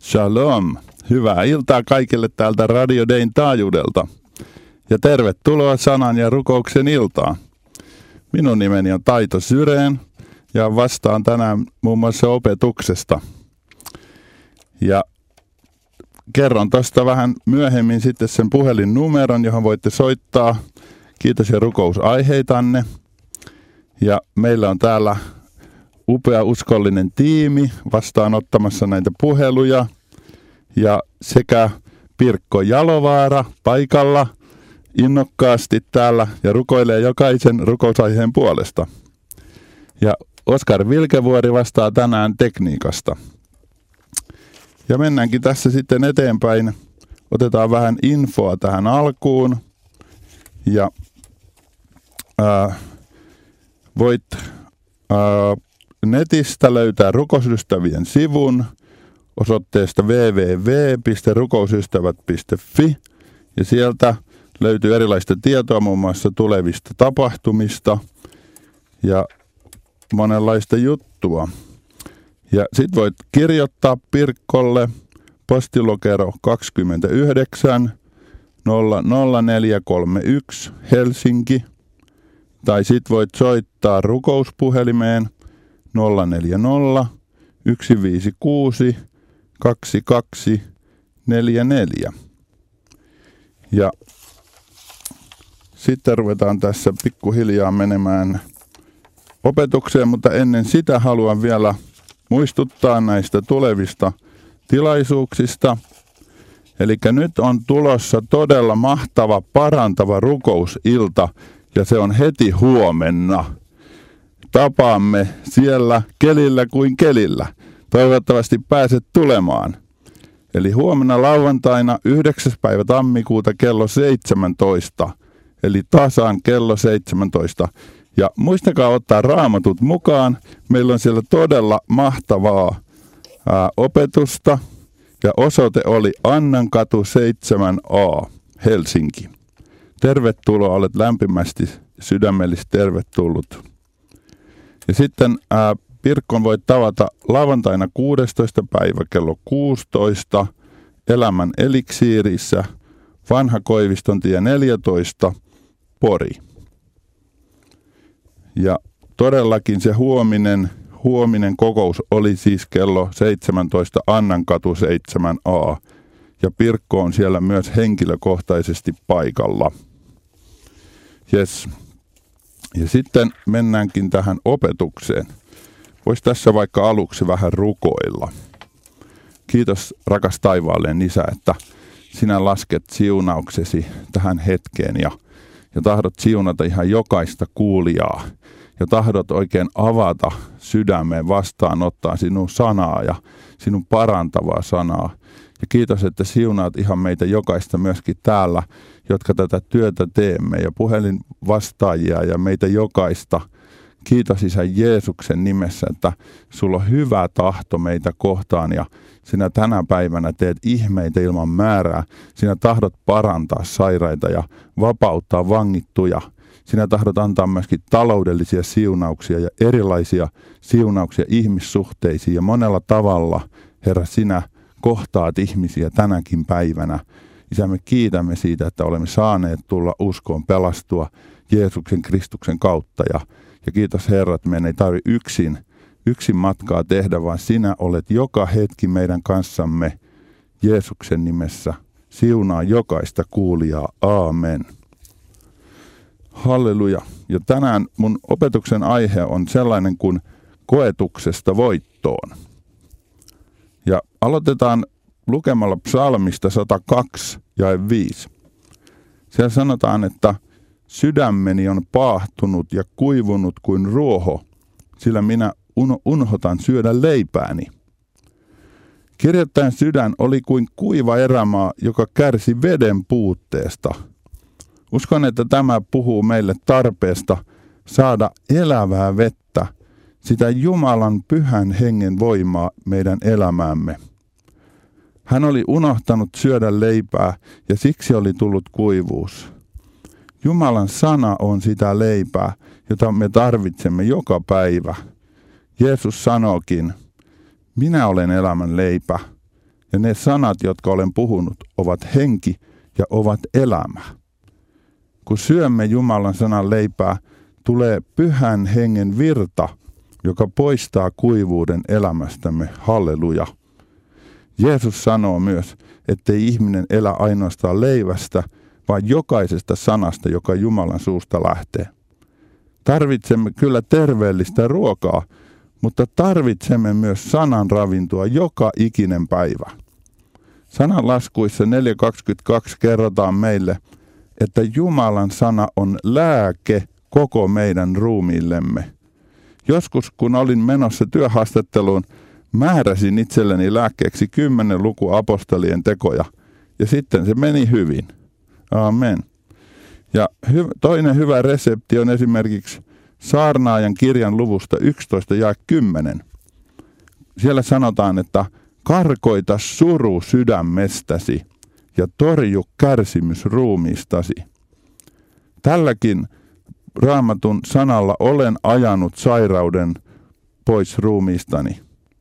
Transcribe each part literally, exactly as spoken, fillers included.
Shalom. Hyvää iltaa kaikille täältä Radio Dayn taajuudelta. Ja tervetuloa sanan ja rukouksen iltaan. Minun nimeni on Taito Syreen ja vastaan tänään muun muassa opetuksesta. Ja kerron tuosta vähän myöhemmin sitten sen puhelinnumeron, johon voitte soittaa. Kiitos ja rukousaiheitanne. Ja meillä on täällä upea uskollinen tiimi vastaanottamassa näitä puheluja. Ja sekä Pirkko Jalovaara paikalla innokkaasti täällä ja rukoilee jokaisen rukousaiheen puolesta. Ja Oskar Vilkevuori vastaa tänään tekniikasta. Ja mennäänkin tässä sitten eteenpäin. Otetaan vähän infoa tähän alkuun. Ja ää, voit ää, netistä löytää rukousystävien sivun osoitteesta double-u double-u double-u piste rukousystävät piste fi. Ja sieltä löytyy erilaista tietoa muun muassa tulevista tapahtumista ja monenlaista juttua. Ja sit voit kirjoittaa Pirkkolle postilokero kaksikymmentäyhdeksän nolla nolla neljä kolme yksi Helsinki. Tai sit voit soittaa rukouspuhelimeen nolla neljä nolla yksi viisi kuusi kaksi kaksi neljä neljä. Ja sitten ruvetaan tässä pikkuhiljaa menemään opetukseen, mutta ennen sitä haluan vielä muistuttaa näistä tulevista tilaisuuksista. Eli nyt on tulossa todella mahtava, parantava rukousilta, ja se on heti huomenna. Tapaamme siellä kelillä kuin kelillä. Toivottavasti pääset tulemaan. Eli huomenna lauantaina yhdeksäs päivä tammikuuta kello seitsemäntoista. Eli tasan kello seitsemäntoista. Ja muistakaa ottaa raamatut mukaan. Meillä on siellä todella mahtavaa ää, opetusta. Ja osoite oli Annankatu seitsemän A, Helsinki. Tervetuloa, olet lämpimästi sydämellisesti tervetullut. Ja sitten ää, Pirkkon voit tavata lauantaina kuudestoista päivä kello kuusitoista Elämän eliksiirissä, Vanha Koiviston tie neljätoista, Pori. Ja todellakin se huominen, huominen kokous oli siis kello seitsemäntoista Annankatu seitsemän A. Ja Pirkko on siellä myös henkilökohtaisesti paikalla. Yes. Ja sitten mennäänkin tähän opetukseen. Voisi tässä vaikka aluksi vähän rukoilla. Kiitos rakas taivaalleen Isä, että sinä lasket siunauksesi tähän hetkeen ja, ja tahdot siunata ihan jokaista kuulijaa. Ja tahdot oikein avata sydämeen vastaanottaa sinun sanaa ja sinun parantavaa sanaa. Ja kiitos, että siunaat ihan meitä jokaista myöskin täällä, jotka tätä työtä teemme. Ja puhelin vastaajia ja meitä jokaista. Kiitos Isä Jeesuksen nimessä, että sulla on hyvä tahto meitä kohtaan ja sinä tänä päivänä teet ihmeitä ilman määrää. Sinä tahdot parantaa sairaita ja vapauttaa vangittuja. Sinä tahdot antaa myöskin taloudellisia siunauksia ja erilaisia siunauksia ihmissuhteisiin ja monella tavalla, Herra, sinä kohtaat ihmisiä tänäkin päivänä. Isä, me kiitämme siitä, että olemme saaneet tulla uskoon, pelastua Jeesuksen Kristuksen kautta ja Ja kiitos Herra, että meidän ei tarvitse yksin, yksin matkaa tehdä, vaan sinä olet joka hetki meidän kanssamme Jeesuksen nimessä. Siunaa jokaista kuulijaa. Aamen. Halleluja. Ja tänään mun opetuksen aihe on sellainen kuin koetuksesta voittoon. Ja aloitetaan lukemalla psalmista sata kaksi jae viisi. Siellä sanotaan, että sydämeni on paahtunut ja kuivunut kuin ruoho, sillä minä unhotan syödä leipääni. Kirjoittajan sydän oli kuin kuiva erämaa, joka kärsi veden puutteesta. Uskon, että tämä puhuu meille tarpeesta saada elävää vettä, sitä Jumalan pyhän hengen voimaa meidän elämäämme. Hän oli unohtanut syödä leipää ja siksi oli tullut kuivuus. Jumalan sana on sitä leipää, jota me tarvitsemme joka päivä. Jeesus sanookin, minä olen elämän leipä, Ja ne sanat, jotka olen puhunut, ovat henki ja ovat elämä. Kun syömme Jumalan sanan leipää, tulee pyhän hengen virta, joka poistaa kuivuuden elämästämme. Halleluja. Jeesus sanoo myös, ettei ihminen elä ainoastaan leivästä, vaan jokaisesta sanasta, joka Jumalan suusta lähtee. Tarvitsemme kyllä terveellistä ruokaa, mutta tarvitsemme myös sanan ravintoa joka ikinen päivä. Sananlaskuissa neljä kaksikymmentäkaksi kerrotaan meille, että Jumalan sana on lääke koko meidän ruumiillemme. Joskus, kun olin menossa työhaastatteluun, määräsin itselleni lääkkeeksi kymmenen luku apostolien tekoja, ja sitten se meni hyvin. Amen. Ja hy- toinen hyvä resepti on esimerkiksi Saarnaajan kirjan luvusta yksitoista ja kymmenen. Siellä sanotaan, että karkoita suru sydämestäsi ja torju kärsimys ruumiistasi. Tälläkin Raamatun sanalla olen ajanut sairauden pois ruumiistani.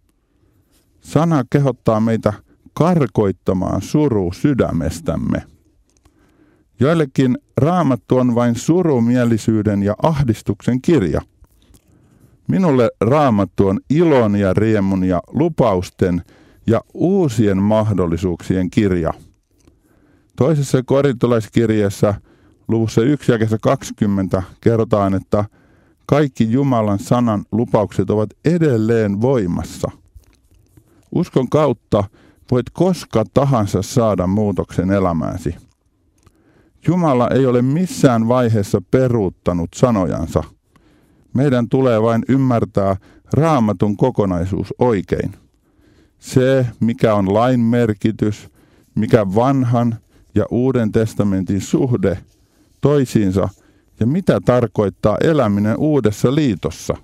Sana kehottaa meitä karkoittamaan suru sydämestämme. Joillekin Raamattu on vain surumielisyyden ja ahdistuksen kirja. Minulle Raamattu on ilon ja riemun ja lupausten ja uusien mahdollisuuksien kirja. Toisessa korintolaiskirjeessä luvussa yksi jakeessa kaksikymmentä kerrotaan, että kaikki Jumalan sanan lupaukset ovat edelleen voimassa. Uskon kautta voit koska tahansa saada muutoksen elämääsi. Jumala ei ole missään vaiheessa peruuttanut sanojansa. Meidän tulee vain ymmärtää Raamatun kokonaisuus oikein. Se, mikä on lain merkitys, mikä vanhan ja uuden testamentin suhde toisiinsa ja mitä tarkoittaa eläminen uudessa liitossa.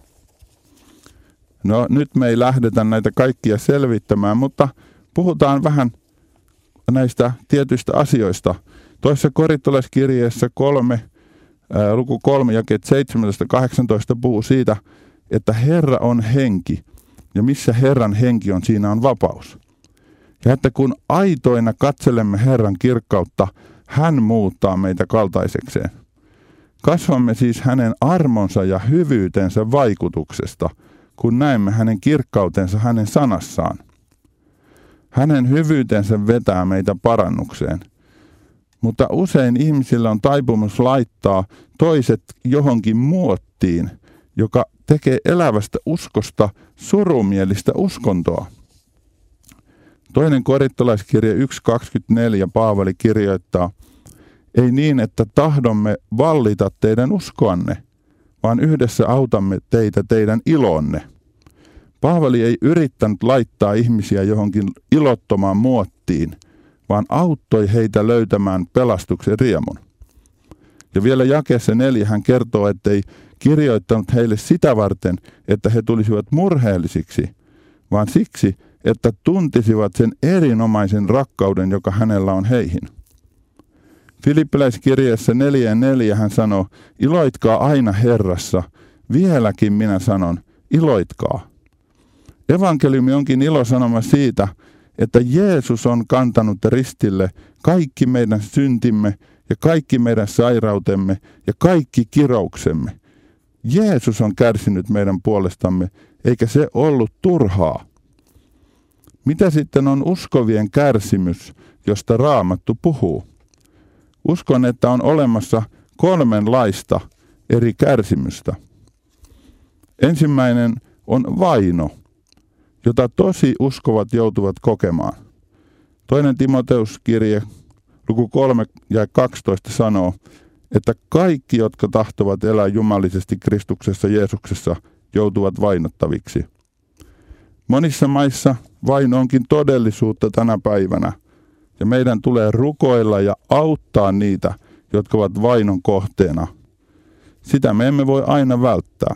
No nyt me ei lähdetä näitä kaikkia selvittämään, mutta puhutaan vähän näistä tietyistä asioista. Toisessa korintolaiskirjeessä kolme, ää, luku kolme, jakeet seitsemäntoista kahdeksantoista puhuu siitä, että Herra on henki, ja missä Herran henki on, siinä on vapaus. Ja että kun aitoina katselemme Herran kirkkautta, hän muuttaa meitä kaltaisekseen. Kasvamme siis hänen armonsa ja hyvyytensä vaikutuksesta, kun näemme hänen kirkkautensa hänen sanassaan. Hänen hyvyytensä vetää meitä parannukseen. Mutta usein ihmisillä on taipumus laittaa toiset johonkin muottiin, joka tekee elävästä uskosta surumielistä uskontoa. Toinen korintolaiskirja yksi kaksikymmentäneljä Paavali kirjoittaa, ei niin, että tahdomme vallita teidän uskoanne, vaan yhdessä autamme teitä teidän ilonne. Paavali ei yrittänyt laittaa ihmisiä johonkin ilottomaan muottiin, vaan auttoi heitä löytämään pelastuksen riemun. Ja vielä jakeessa neljä hän kertoo, ettei kirjoittanut heille sitä varten, että he tulisivat murheellisiksi, vaan siksi, että tuntisivat sen erinomaisen rakkauden, joka hänellä on heihin. Filippiläiskirjeessä neljä ja neljä hän sanoo, iloitkaa aina Herrassa, vieläkin minä sanon, iloitkaa. Evankeliumi onkin ilosanoma siitä, että Jeesus on kantanut ristille kaikki meidän syntimme ja kaikki meidän sairautemme ja kaikki kirouksemme. Jeesus on kärsinyt meidän puolestamme, eikä se ollut turhaa. Mitä sitten on uskovien kärsimys, josta Raamattu puhuu? Uskon, että on olemassa kolmenlaista eri kärsimystä. Ensimmäinen on vaino, jota tosi uskovat joutuvat kokemaan. Toinen Timoteuskirje, luku kolme ja kaksitoista sanoo, että kaikki, jotka tahtovat elää jumalisesti Kristuksessa Jeesuksessa, joutuvat vainottaviksi. Monissa maissa vaino onkin todellisuutta tänä päivänä, ja meidän tulee rukoilla ja auttaa niitä, jotka ovat vainon kohteena. Sitä me emme voi aina välttää.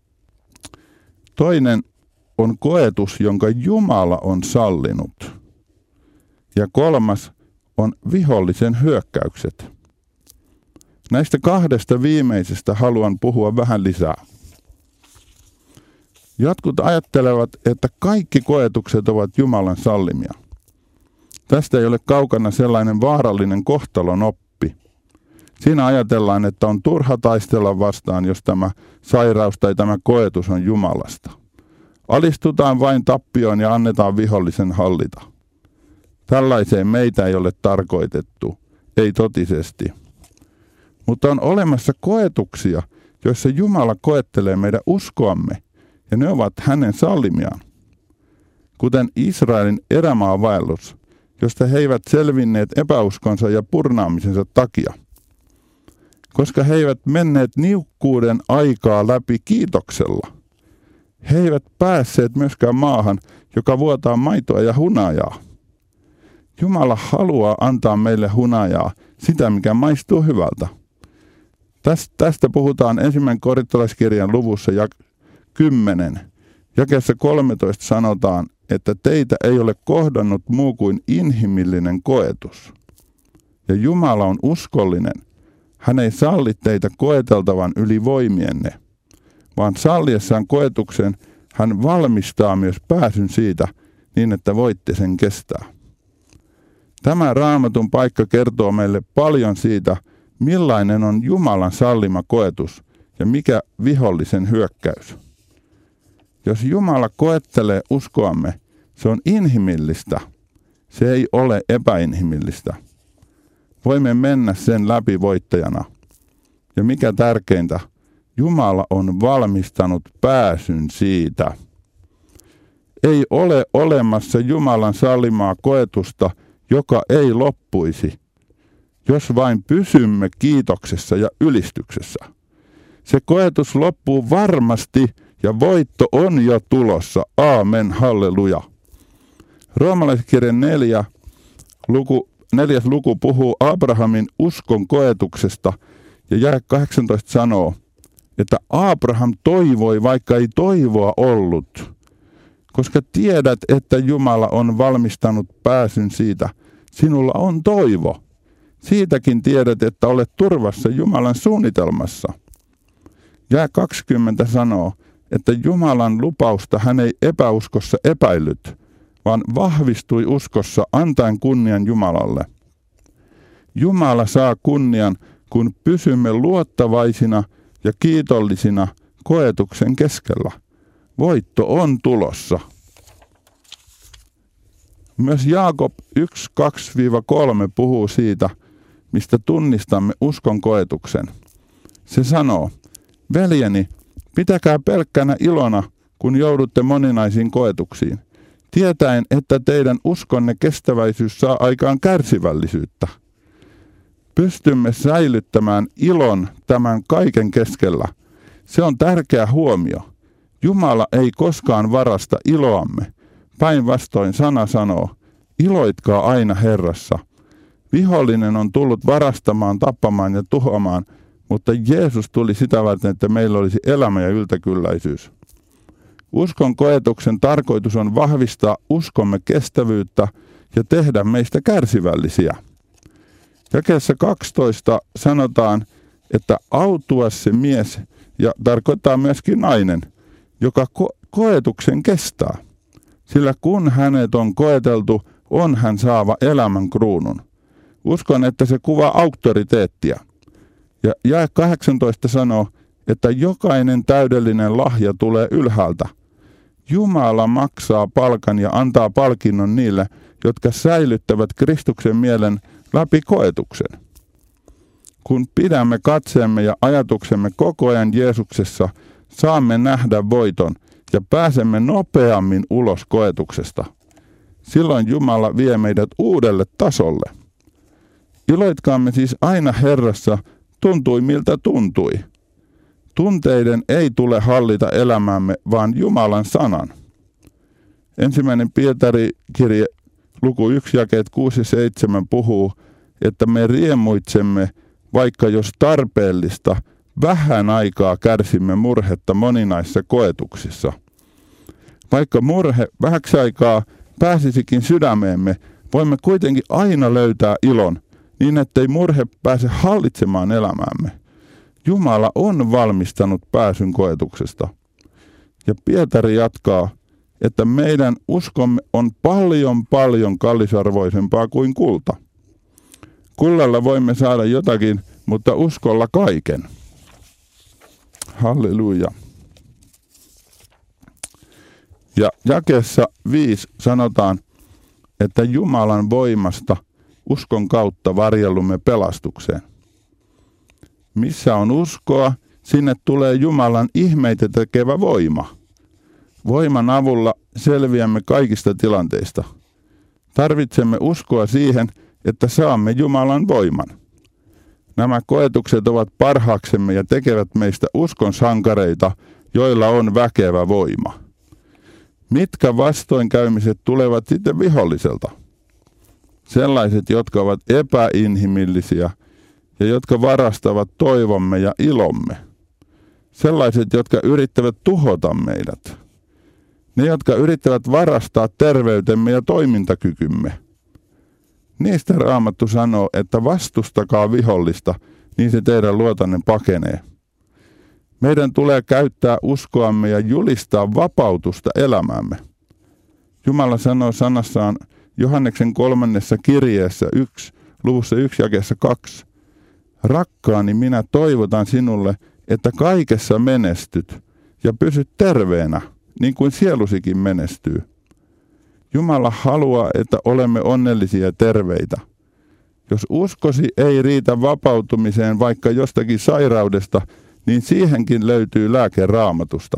Toinen on koetus, jonka Jumala on sallinut. Ja kolmas on vihollisen hyökkäykset. Näistä kahdesta viimeisestä haluan puhua vähän lisää. Jotkut ajattelevat, että kaikki koetukset ovat Jumalan sallimia. Tästä ei ole kaukana sellainen vaarallinen kohtalon oppi. Siinä ajatellaan, että on turha taistella vastaan, jos tämä sairaus tai tämä koetus on Jumalasta. Alistutaan vain tappioon ja annetaan vihollisen hallita. Tällaiseen meitä ei ole tarkoitettu, ei totisesti. Mutta on olemassa koetuksia, joissa Jumala koettelee meidän uskoamme, ja ne ovat hänen sallimiaan. Kuten Israelin erämaavaellus, josta he eivät selvinneet epäuskonsa ja purnaamisensa takia. Koska he eivät menneet niukkuuden aikaa läpi kiitoksella. He eivät päässeet myöskään maahan, joka vuotaa maitoa ja hunajaa. Jumala haluaa antaa meille hunajaa, sitä mikä maistuu hyvältä. Tästä puhutaan ensimmäinen korintolaiskirjan luvussa ja kymmenen. Jakeessa kolmetoista sanotaan, että teitä ei ole kohdannut muu kuin inhimillinen koetus. Ja Jumala on uskollinen. Hän ei salli teitä koeteltavan yli voimienne, vaan salliessaan koetuksen hän valmistaa myös pääsyn siitä niin, että voitte sen kestää. Tämä Raamatun paikka kertoo meille paljon siitä, millainen on Jumalan sallima koetus ja mikä vihollisen hyökkäys. Jos Jumala koettelee uskoamme, se on inhimillistä. Se ei ole epäinhimillistä. Voimme mennä sen läpi voittajana. Ja mikä tärkeintä, Jumala on valmistanut pääsyn siitä. Ei ole olemassa Jumalan sallimaa koetusta, joka ei loppuisi, jos vain pysymme kiitoksessa ja ylistyksessä. Se koetus loppuu varmasti ja voitto on jo tulossa. Aamen, halleluja. Roomalaiskirjan neljä, luku, neljäs luku puhuu Abrahamin uskon koetuksesta ja jae kahdeksantoista sanoo, että Abraham toivoi, vaikka ei toivoa ollut, koska tiedät, että Jumala on valmistanut pääsyn siitä. Sinulla on toivo. Siitäkin tiedät, että olet turvassa Jumalan suunnitelmassa. Jae kaksikymmentä sanoo, että Jumalan lupausta hän ei epäuskossa epäillyt, vaan vahvistui uskossa antaen kunnian Jumalalle. Jumala saa kunnian, kun pysymme luottavaisina ja kiitollisina koetuksen keskellä. Voitto on tulossa. Myös Jaakob yksi kaksi kolme puhuu siitä, mistä tunnistamme uskon koetuksen. Se sanoo, veljeni, pitäkää pelkkänä ilona, kun joudutte moninaisiin koetuksiin, tietäen, että teidän uskonne kestäväisyys saa aikaan kärsivällisyyttä. Pystymme säilyttämään ilon tämän kaiken keskellä. Se on tärkeä huomio. Jumala ei koskaan varasta iloamme. Päinvastoin sana sanoo, iloitkaa aina Herrassa. Vihollinen on tullut varastamaan, tappamaan ja tuhoamaan, mutta Jeesus tuli sitä varten, että meillä olisi elämä ja yltäkylläisyys. Uskon koetuksen tarkoitus on vahvistaa uskomme kestävyyttä ja tehdä meistä kärsivällisiä. Jakeessa kaksitoista sanotaan, että autuas se mies, ja tarkoittaa myöskin nainen, joka ko- koetuksen kestää. Sillä kun hänet on koeteltu, on hän saava elämän kruunun. Uskon, että se kuvaa auktoriteettia. Ja jae kahdeksantoista sanoo, että jokainen täydellinen lahja tulee ylhäältä. Jumala maksaa palkan ja antaa palkinnon niille, jotka säilyttävät Kristuksen mielen läpi koetuksen. Kun pidämme katseemme ja ajatuksemme koko ajan Jeesuksessa, saamme nähdä voiton ja pääsemme nopeammin ulos koetuksesta. Silloin Jumala vie meidät uudelle tasolle. Iloitkaamme siis aina Herrassa, tuntui miltä tuntui. Tunteiden ei tule hallita elämäämme, vaan Jumalan sanan. Ensimmäinen Pietari-kirje, luku yksi, jakeet kuusi ja seitsemän puhuu, että me riemuitsemme, vaikka jos tarpeellista, vähän aikaa kärsimme murhetta moninaisissa koetuksissa. Vaikka murhe vähäksi aikaa pääsisikin sydämeemme, voimme kuitenkin aina löytää ilon, niin ettei murhe pääse hallitsemaan elämäämme. Jumala on valmistanut pääsyn koetuksesta. Ja Pietari jatkaa, että meidän uskomme on paljon paljon kallisarvoisempaa kuin kulta. Kullalla voimme saada jotakin, mutta uskolla kaiken. Halleluja. Ja jakeessa viisi sanotaan, että Jumalan voimasta uskon kautta varjellumme pelastukseen. Missä on uskoa, sinne tulee Jumalan ihmeitä tekevä voima. Voiman avulla selviämme kaikista tilanteista. Tarvitsemme uskoa siihen, että saamme Jumalan voiman. Nämä koetukset ovat parhaaksemme ja tekevät meistä uskon sankareita, joilla on väkevä voima. Mitkä vastoinkäymiset tulevat sitten viholliselta? Sellaiset, jotka ovat epäinhimillisiä ja jotka varastavat toivomme ja ilomme. Sellaiset, jotka yrittävät tuhota meidät. Ne, jotka yrittävät varastaa terveytemme ja toimintakykymme. Niistä Raamattu sanoo, että vastustakaa vihollista, niin se teidän luotanne pakenee. Meidän tulee käyttää uskoamme ja julistaa vapautusta elämäämme. Jumala sanoo sanassaan Johanneksen kolmannessa kirjeessä yksi, luvussa yksi jakeessa kaksi. Rakkaani, minä toivotan sinulle, että kaikessa menestyt ja pysyt terveenä, niin kuin sielusikin menestyy. Jumala haluaa, että olemme onnellisia ja terveitä. Jos uskosi ei riitä vapautumiseen vaikka jostakin sairaudesta, niin siihenkin löytyy lääke Raamatusta.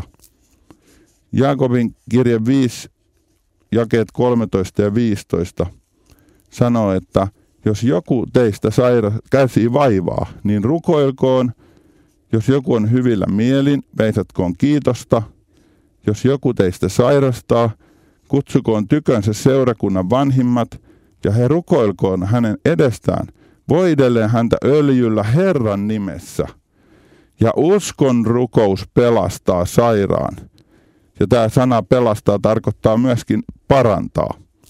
Jaakobin kirje viisi, jakeet kolmetoista ja viisitoista sanoo, että jos joku teistä saira- kärsii vaivaa, niin rukoilkoon. Jos joku on hyvillä mielin, veisatkoon kiitosta. Jos joku teistä sairastaa, kutsukoon tykönsä seurakunnan vanhimmat, ja he rukoilkoon hänen edestään, voidellen häntä öljyllä Herran nimessä. Ja uskon rukous pelastaa sairaan. Ja tämä sana pelastaa tarkoittaa myöskin parantaa.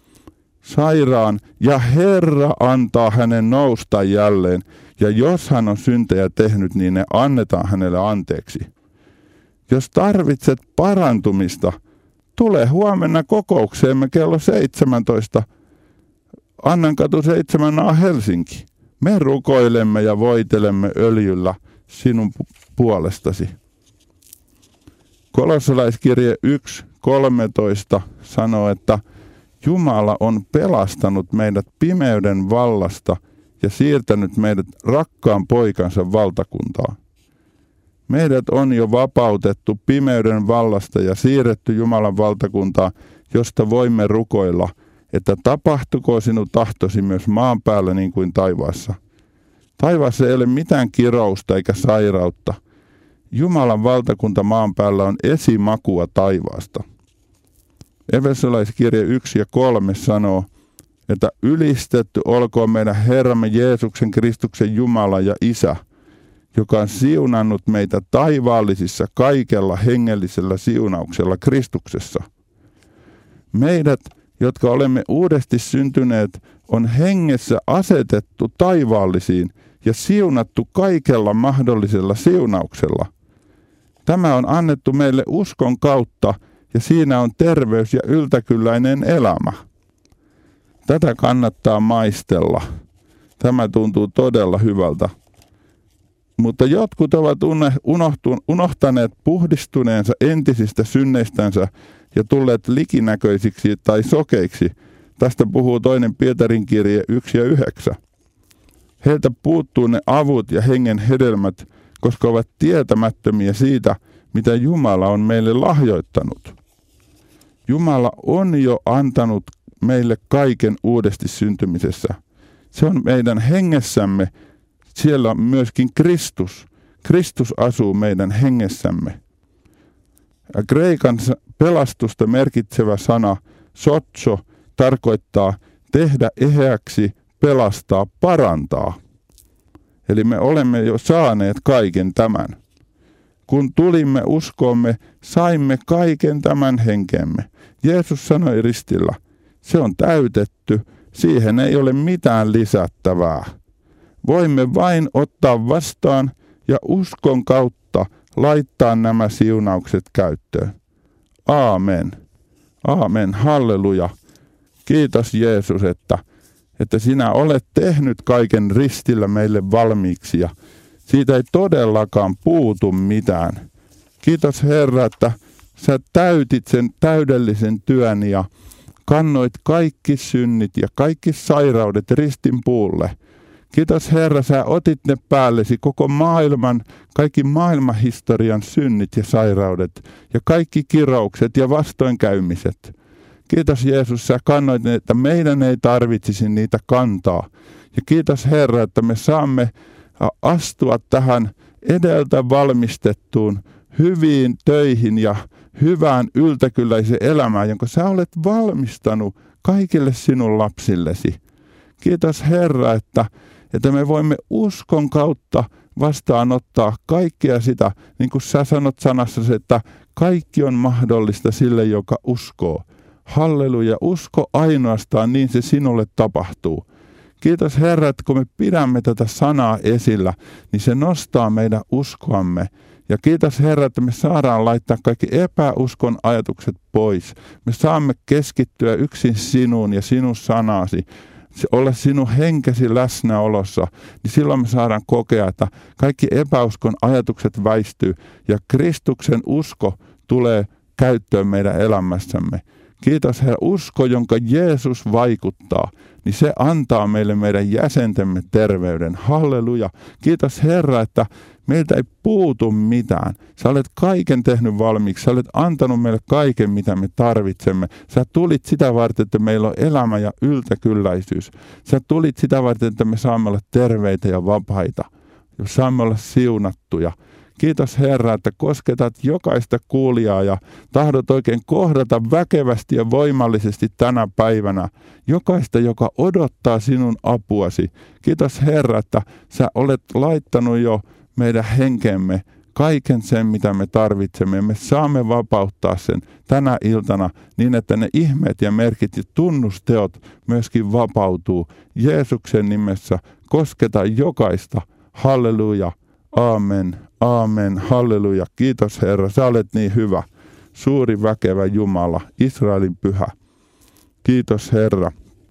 Sairaan, ja Herra antaa hänen nousta jälleen, ja jos hän on syntejä tehnyt, niin ne annetaan hänelle anteeksi. Jos tarvitset parantumista, tule huomenna kokoukseemme kello seitsemäntoista. Annankatu seitsemän A Helsinki. Me rukoilemme ja voitelemme öljyllä sinun puolestasi. Kolossalaiskirje yksi kolmetoista sanoo, että Jumala on pelastanut meidät pimeyden vallasta ja siirtänyt meidät rakkaan poikansa valtakuntaan. Meidät on jo vapautettu pimeyden vallasta ja siirretty Jumalan valtakuntaan, josta voimme rukoilla, että tapahtukoon sinun tahtosi myös maan päällä niin kuin taivaassa. Taivaassa ei ole mitään kirousta eikä sairautta. Jumalan valtakunta maan päällä on esimakua taivaasta. Efesolaiskirje yksi ja kolme sanoo, että ylistetty olkoon meidän Herramme Jeesuksen Kristuksen Jumala ja Isä, joka on siunannut meitä taivaallisissa kaikella hengellisellä siunauksella Kristuksessa. Meidät, jotka olemme uudesti syntyneet, on hengessä asetettu taivaallisiin ja siunattu kaikella mahdollisella siunauksella. Tämä on annettu meille uskon kautta, ja siinä on terveys ja yltäkylläinen elämä. Tätä kannattaa maistella. Tämä tuntuu todella hyvältä. Mutta jotkut ovat unohtaneet puhdistuneensa entisistä synneistänsä ja tulleet likinäköisiksi tai sokeiksi. Tästä puhuu toinen Pietarin kirje yksi ja yhdeksän. Heiltä puuttuu ne avut ja hengen hedelmät, koska ovat tietämättömiä siitä, mitä Jumala on meille lahjoittanut. Jumala on jo antanut meille kaiken uudesti syntymisessä. Se on meidän hengessämme. Siellä on myöskin Kristus. Kristus asuu meidän hengessämme. Ja kreikan pelastusta merkitsevä sana sotso tarkoittaa tehdä eheäksi, pelastaa, parantaa. Eli me olemme jo saaneet kaiken tämän. Kun tulimme uskomme, saimme kaiken tämän henkemme. Jeesus sanoi ristillä, se on täytetty, siihen ei ole mitään lisättävää. Voimme vain ottaa vastaan ja uskon kautta laittaa nämä siunaukset käyttöön. Aamen. Aamen, halleluja. Kiitos Jeesus, että, että sinä olet tehnyt kaiken ristillä meille valmiiksi ja siitä ei todellakaan puutu mitään. Kiitos Herra, että sä täytit sen täydellisen työn ja kannoit kaikki synnit ja kaikki sairaudet ristin puulle. Kiitos Herra, sä otit ne päällesi koko maailman, kaikki maailmanhistorian synnit ja sairaudet ja kaikki kiroukset ja vastoinkäymiset. Kiitos Jeesus, sä kannoit ne, että meidän ei tarvitsisi niitä kantaa. Ja kiitos Herra, että me saamme astua tähän edeltä valmistettuun hyviin töihin ja hyvään yltäkylläiseen elämään, jonka sä olet valmistanut kaikille sinun lapsillesi. Kiitos Herra, että, että me voimme uskon kautta vastaanottaa kaikkea sitä, niin kuin sä sanot sanassasi, että kaikki on mahdollista sille, joka uskoo. Halleluja, usko ainoastaan, niin se sinulle tapahtuu. Kiitos Herra, että kun me pidämme tätä sanaa esillä, niin se nostaa meidän uskoamme. Ja kiitos Herra, että me saadaan laittaa kaikki epäuskon ajatukset pois. Me saamme keskittyä yksin sinuun ja sinun sanasi, olla sinun henkesi läsnäolossa, niin silloin me saadaan kokea, että kaikki epäuskon ajatukset väistyy ja Kristuksen usko tulee käyttöön meidän elämässämme. Kiitos Herra, usko, jonka Jeesus vaikuttaa, niin se antaa meille meidän jäsentemme terveyden. Halleluja. Kiitos Herra, että meiltä ei puutu mitään. Sä olet kaiken tehnyt valmiiksi. Sä olet antanut meille kaiken, mitä me tarvitsemme. Sä tulit sitä varten, että meillä on elämä ja yltäkylläisyys. Sä tulit sitä varten, että me saamme olla terveitä ja vapaita. Ja saamme olla siunattuja. Kiitos Herra, että kosketat jokaista kuulijaa ja tahdot oikein kohdata väkevästi ja voimallisesti tänä päivänä jokaista, joka odottaa sinun apuasi. Kiitos Herra, että sä olet laittanut jo meidän henkemme kaiken sen, mitä me tarvitsemme. Me saamme vapauttaa sen tänä iltana niin, että ne ihmeet ja merkit ja tunnusteot myöskin vapautuu. Jeesuksen nimessä kosketa jokaista. Halleluja. Aamen. Aamen. Halleluja. Kiitos Herra. Sä olet niin hyvä. Suuri väkevä Jumala. Israelin pyhä. Kiitos Herra.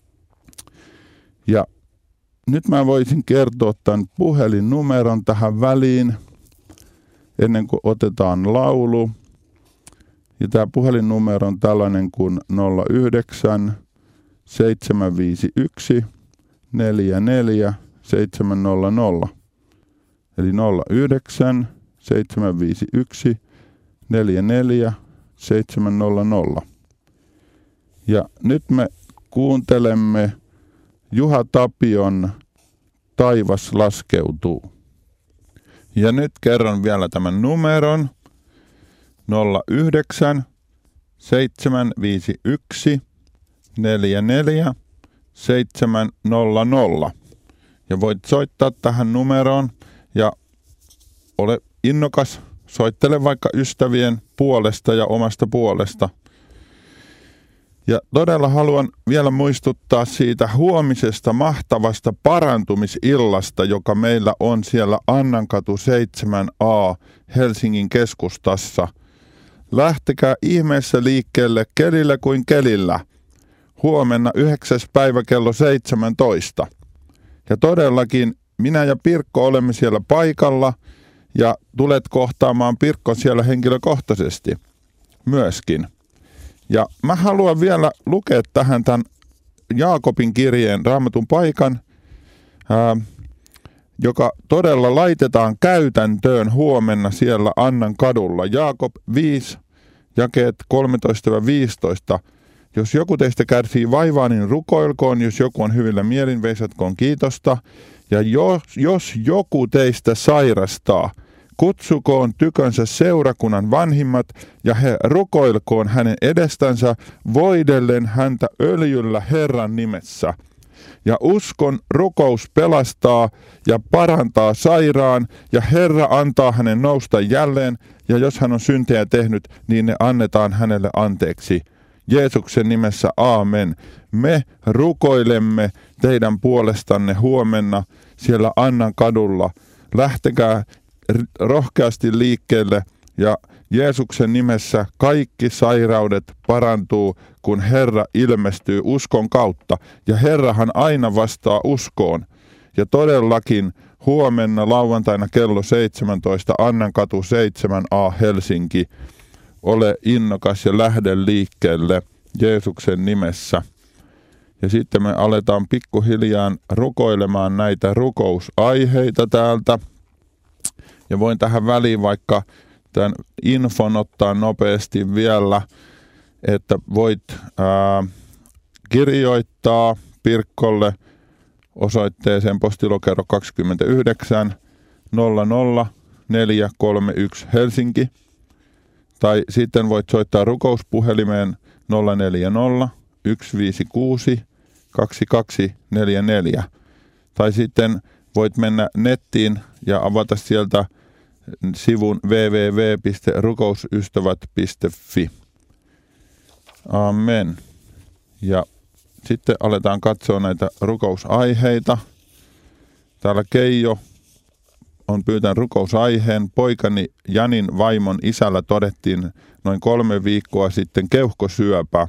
Ja nyt mä voisin kertoa tämän puhelinnumeron tähän väliin, ennen kuin otetaan laulu. Ja tämä puhelinnumero on tällainen kuin nolla yhdeksän seitsemän viisi yksi neljä neljä seitsemän nolla nolla. Eli nolla yhdeksän seitsemän viisi yksi neljä neljä seitsemän nolla nolla. Ja nyt me kuuntelemme Juha Tapion Taivas laskeutuu. Ja nyt kerron vielä tämän numeron nolla yhdeksän seitsemän viisi yksi neljä neljä seitsemän nolla nolla. Ja voit soittaa tähän numeroon ja ole innokas, soittele vaikka ystävien puolesta ja omasta puolesta. Ja todella haluan vielä muistuttaa siitä huomisesta mahtavasta parantumisillasta, joka meillä on siellä Annankatu seitsemän A Helsingin keskustassa. Lähtekää ihmeessä liikkeelle kelillä kuin kelillä. Huomenna yhdeksäs päivä kello seitsemäntoista. Ja todellakin minä ja Pirkko olemme siellä paikalla ja tulet kohtaamaan Pirkko siellä henkilökohtaisesti myöskin. Ja mä haluan vielä lukea tähän tämän Jaakobin kirjeen Raamatun paikan, ää, joka todella laitetaan käytäntöön huomenna siellä Annan kadulla. Jaakob viisi, jakeet kolmetoista viisitoista. Jos joku teistä kärsii vaivaa, niin rukoilkoon, jos joku on hyvillä mielin, veisatkoon kiitosta. Ja jos, jos joku teistä sairastaa, kutsukoon tykönsä seurakunnan vanhimmat ja he rukoilkoon hänen edestänsä voidellen häntä öljyllä Herran nimessä. Ja uskon rukous pelastaa ja parantaa sairaan ja Herra antaa hänen nousta jälleen ja jos hän on syntejä tehnyt, niin ne annetaan hänelle anteeksi. Jeesuksen nimessä aamen. Me rukoilemme teidän puolestanne huomenna siellä Annan kadulla. Lähtekää rohkeasti liikkeelle Ja Jeesuksen nimessä kaikki sairaudet parantuu, kun Herra ilmestyy uskon kautta. Ja Herrahan aina vastaa uskoon. Ja todellakin huomenna lauantaina kello seitsemäntoista Annankatu seitsemän A Helsinki. Ole innokas ja lähde liikkeelle Jeesuksen nimessä. Ja sitten me aletaan pikkuhiljaa rukoilemaan näitä rukousaiheita täältä. Ja voin tähän väliin vaikka tämän infon ottaa nopeasti vielä, että voit ää, kirjoittaa Pirkkolle osoitteeseen postilokero kaksikymmentäyhdeksän nolla nolla neljä kolme yksi Helsinki. Tai sitten voit soittaa rukouspuhelimeen nolla neljä nolla yksi viisi kuusi kaksi kaksi neljä neljä. Tai sitten voit mennä nettiin ja avata sieltä sivun double-u double-u double-u piste rukousystävät piste fi. Amen. Ja sitten aletaan katsoa näitä rukousaiheita. Täällä Keijo on pyytänyt rukousaiheen. Poikani Janin vaimon isällä todettiin noin kolme viikkoa sitten keuhkosyöpä.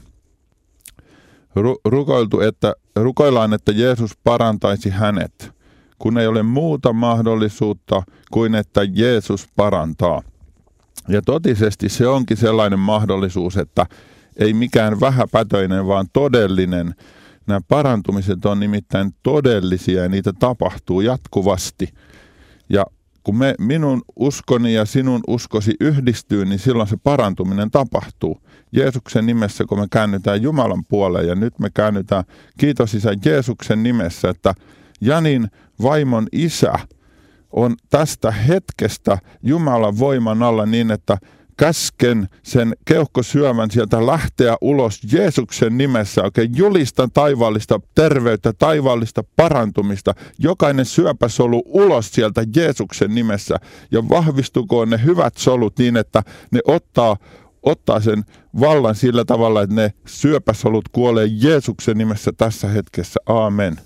Ru- rukoiltu, että, rukoillaan, että Jeesus parantaisi hänet, kun ei ole muuta mahdollisuutta kuin että Jeesus parantaa. Ja totisesti se onkin sellainen mahdollisuus, että ei mikään vähäpätöinen, vaan todellinen. Nämä parantumiset on nimittäin todellisia ja niitä tapahtuu jatkuvasti. Ja kun me, minun uskoni ja sinun uskosi yhdistyy, niin silloin se parantuminen tapahtuu. Jeesuksen nimessä, kun me käännytään Jumalan puoleen, ja nyt me käännytään, kiitos Isä, Jeesuksen nimessä, että Janin vaimon isä on tästä hetkestä Jumalan voiman alla niin, että käsken sen keuhkosyövän sieltä lähteä ulos Jeesuksen nimessä. Oikein julistan taivaallista terveyttä, taivaallista parantumista. Jokainen syöpäsolu ulos sieltä Jeesuksen nimessä. Ja vahvistukoon ne hyvät solut niin, että ne ottaa, ottaa sen vallan sillä tavalla, että ne syöpäsolut kuolee Jeesuksen nimessä tässä hetkessä. Aamen.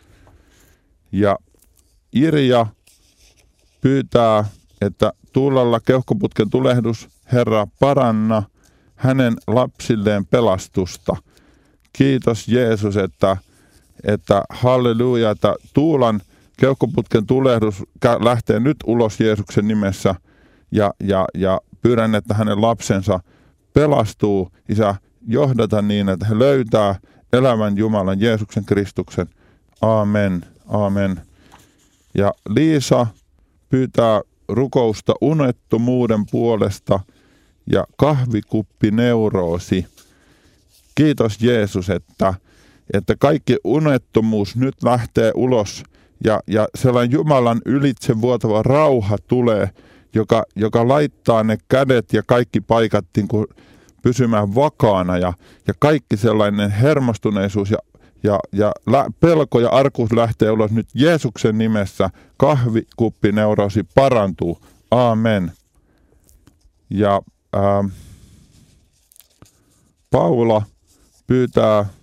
Ja Irja pyytää, että Tuulalla keuhkoputken tulehdus, Herra, paranna hänen lapsilleen pelastusta. Kiitos Jeesus, että, että halleluja, että Tuulan keuhkoputken tulehdus lähtee nyt ulos Jeesuksen nimessä ja, ja, ja pyydän, että hänen lapsensa pelastuu. Isä, johdata niin, että he löytää elävän Jumalan Jeesuksen Kristuksen. Aamen, aamen. Ja Liisa pyytää rukousta unettomuuden puolesta ja kahvikuppineuroosi. Kiitos Jeesus, että, että kaikki unettomuus nyt lähtee ulos ja, ja sellainen Jumalan ylitse vuotava rauha tulee, joka, joka laittaa ne kädet ja kaikki paikat niin kuin pysymään vakaana ja, ja kaikki sellainen hermostuneisuus ja Ja, ja lä- pelko ja arkuus lähtee ulos nyt Jeesuksen nimessä. Kahvikuppineuroosi parantuu. Aamen. Ja ää, Paula pyytää ää,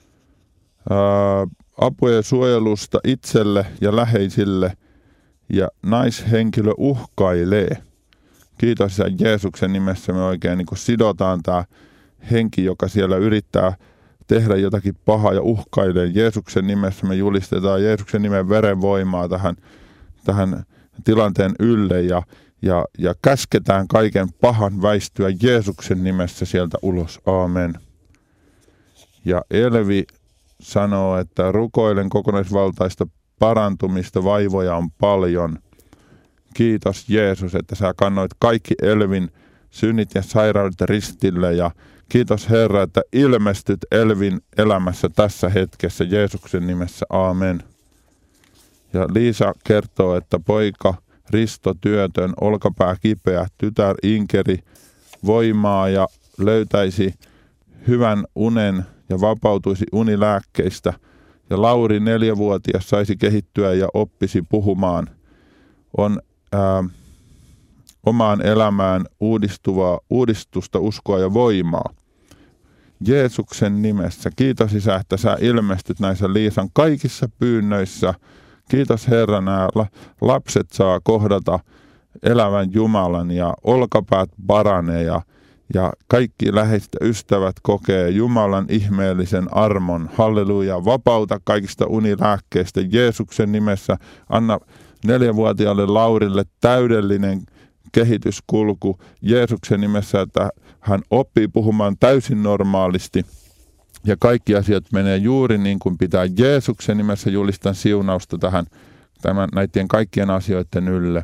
apua ja suojelusta itselle ja läheisille. Ja naishenkilö uhkailee. Kiitos Jeesuksen nimessä me oikein niin kuin sidotaan tämä henki, joka siellä yrittää tehdä jotakin pahaa ja uhkailee. Jeesuksen nimessä me julistetaan Jeesuksen nimen verenvoimaa tähän, tähän tilanteen ylle ja, ja, ja käsketään kaiken pahan väistyä Jeesuksen nimessä sieltä ulos. Aamen. Ja Elvi sanoo, että rukoilen kokonaisvaltaista parantumista, vaivoja on paljon. Kiitos Jeesus, että sä kannoit kaikki Elvin synnit ja sairaudet ristille ja kiitos Herra, että ilmestyt Elvin elämässä tässä hetkessä Jeesuksen nimessä. Aamen. Ja Liisa kertoo, että poika Risto työtön, olkapää kipeä, tytär Inkeri voimaa ja löytäisi hyvän unen ja vapautuisi unilääkkeistä. Ja Lauri neljävuotias saisi kehittyä ja oppisi puhumaan. On ää, omaan elämään uudistuvaa, uudistusta, uskoa ja voimaa. Jeesuksen nimessä. Kiitos Isä, että sä ilmestyt näissä Liisan kaikissa pyynnöissä. Kiitos Herra, nämä lapset saa kohdata elävän Jumalan ja olkapäät paranee ja, ja kaikki läheiset ystävät kokee Jumalan ihmeellisen armon. Halleluja, vapauta kaikista unilääkkeistä Jeesuksen nimessä. Anna neljävuotiaalle Laurille täydellinen kehityskulku Jeesuksen nimessä, että hän oppii puhumaan täysin normaalisti. Ja kaikki asiat menee juuri niin kuin pitää. Jeesuksen nimessä julistan siunausta tähän tämän, näiden kaikkien asioiden ylle.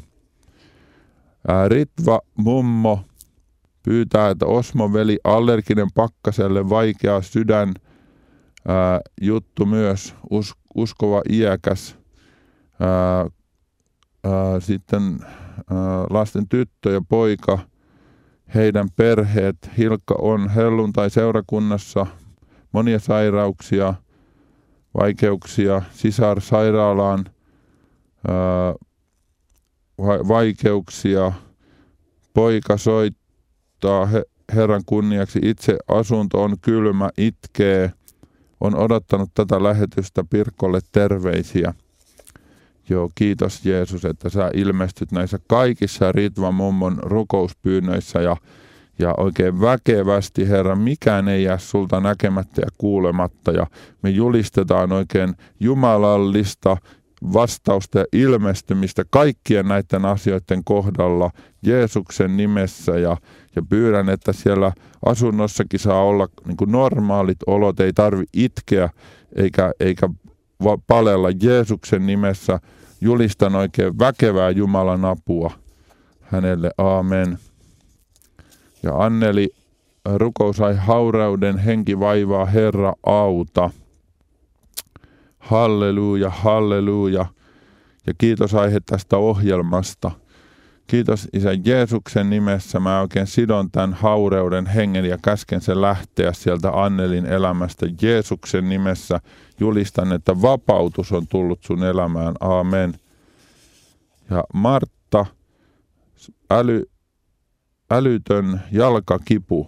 Ää, Ritva mummo pyytää, että Osmo veli allerginen pakkaselle, vaikea sydän ää, juttu myös, us, uskova iäkäs. Ää, ää, sitten ää, lasten tyttö ja poika, heidän perheet. Hilkka on helluntai-seurakunnassa. Monia sairauksia, vaikeuksia, sisar sairaalaan, ää, vaikeuksia, poika soittaa he, Herran kunniaksi, itse asunto on kylmä, itkee, on odottanut tätä lähetystä, Pirkolle terveisiä. Joo, kiitos Jeesus, että sä ilmestyt näissä kaikissa Ritva mummon rukouspyynnöissä ja Ja oikein väkevästi, Herra, mikään ei jää sulta näkemättä ja kuulematta. Ja me julistetaan oikein jumalallista vastausta ja ilmestymistä kaikkien näiden asioiden kohdalla Jeesuksen nimessä. Ja, ja pyydän, että siellä asunnossakin saa olla niin kuin normaalit olot, ei tarvi itkeä eikä, eikä palella Jeesuksen nimessä. Julistan oikein väkevää Jumalan apua hänelle. Aamen. Ja Anneli rukousai haurauden henki vaivaa, Herra auta. Halleluja, halleluja. Ja kiitos aihe tästä ohjelmasta. Kiitos Isän Jeesuksen nimessä. Mä oikein sidon tämän haureuden hengen ja käsken sen lähteä sieltä Annelin elämästä. Jeesuksen nimessä julistan, että vapautus on tullut sun elämään. Aamen. Ja Martta, äly... älytön jalkakipu,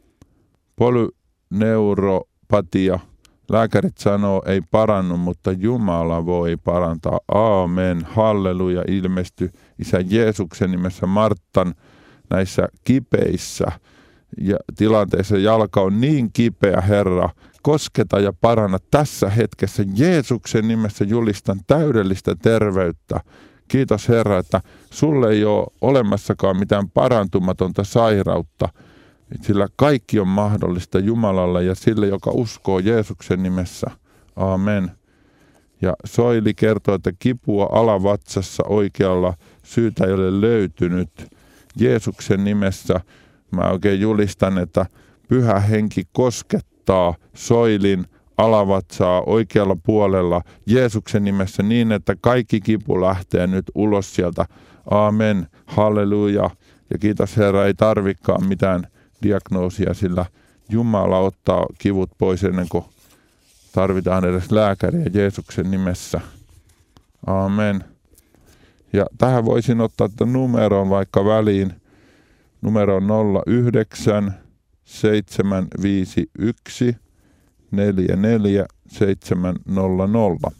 polyneuropatia. Lääkärit sanoo, ei parannu, mutta Jumala voi parantaa. Aamen, halleluja, ilmesty Isä Jeesuksen nimessä Marttan näissä kipeissä ja tilanteissa. Jalka on niin kipeä, Herra, kosketa ja paranna tässä hetkessä. Jeesuksen nimessä julistan täydellistä terveyttä. Kiitos Herra, että sulle ei ole olemassakaan mitään parantumatonta sairautta, sillä kaikki on mahdollista Jumalalle ja sille, joka uskoo Jeesuksen nimessä. Aamen. Ja Soili kertoo, että kipua alavatsassa oikealla syytä ei ole löytynyt. Jeesuksen nimessä mä oikein julistan, että Pyhä Henki koskettaa Soilin alavatsaa oikealla puolella Jeesuksen nimessä niin, että kaikki kipu lähtee nyt ulos sieltä. Aamen, halleluja. Ja kiitos Herra, ei tarvikaan mitään diagnoosia, sillä Jumala ottaa kivut pois ennen kuin tarvitaan edes lääkäriä Jeesuksen nimessä. Aamen. Ja tähän voisin ottaa tämän numeron vaikka väliin. Numero on nolla yhdeksän seitsemän viisi yksi neljä neljä seitsemän nolla nolla.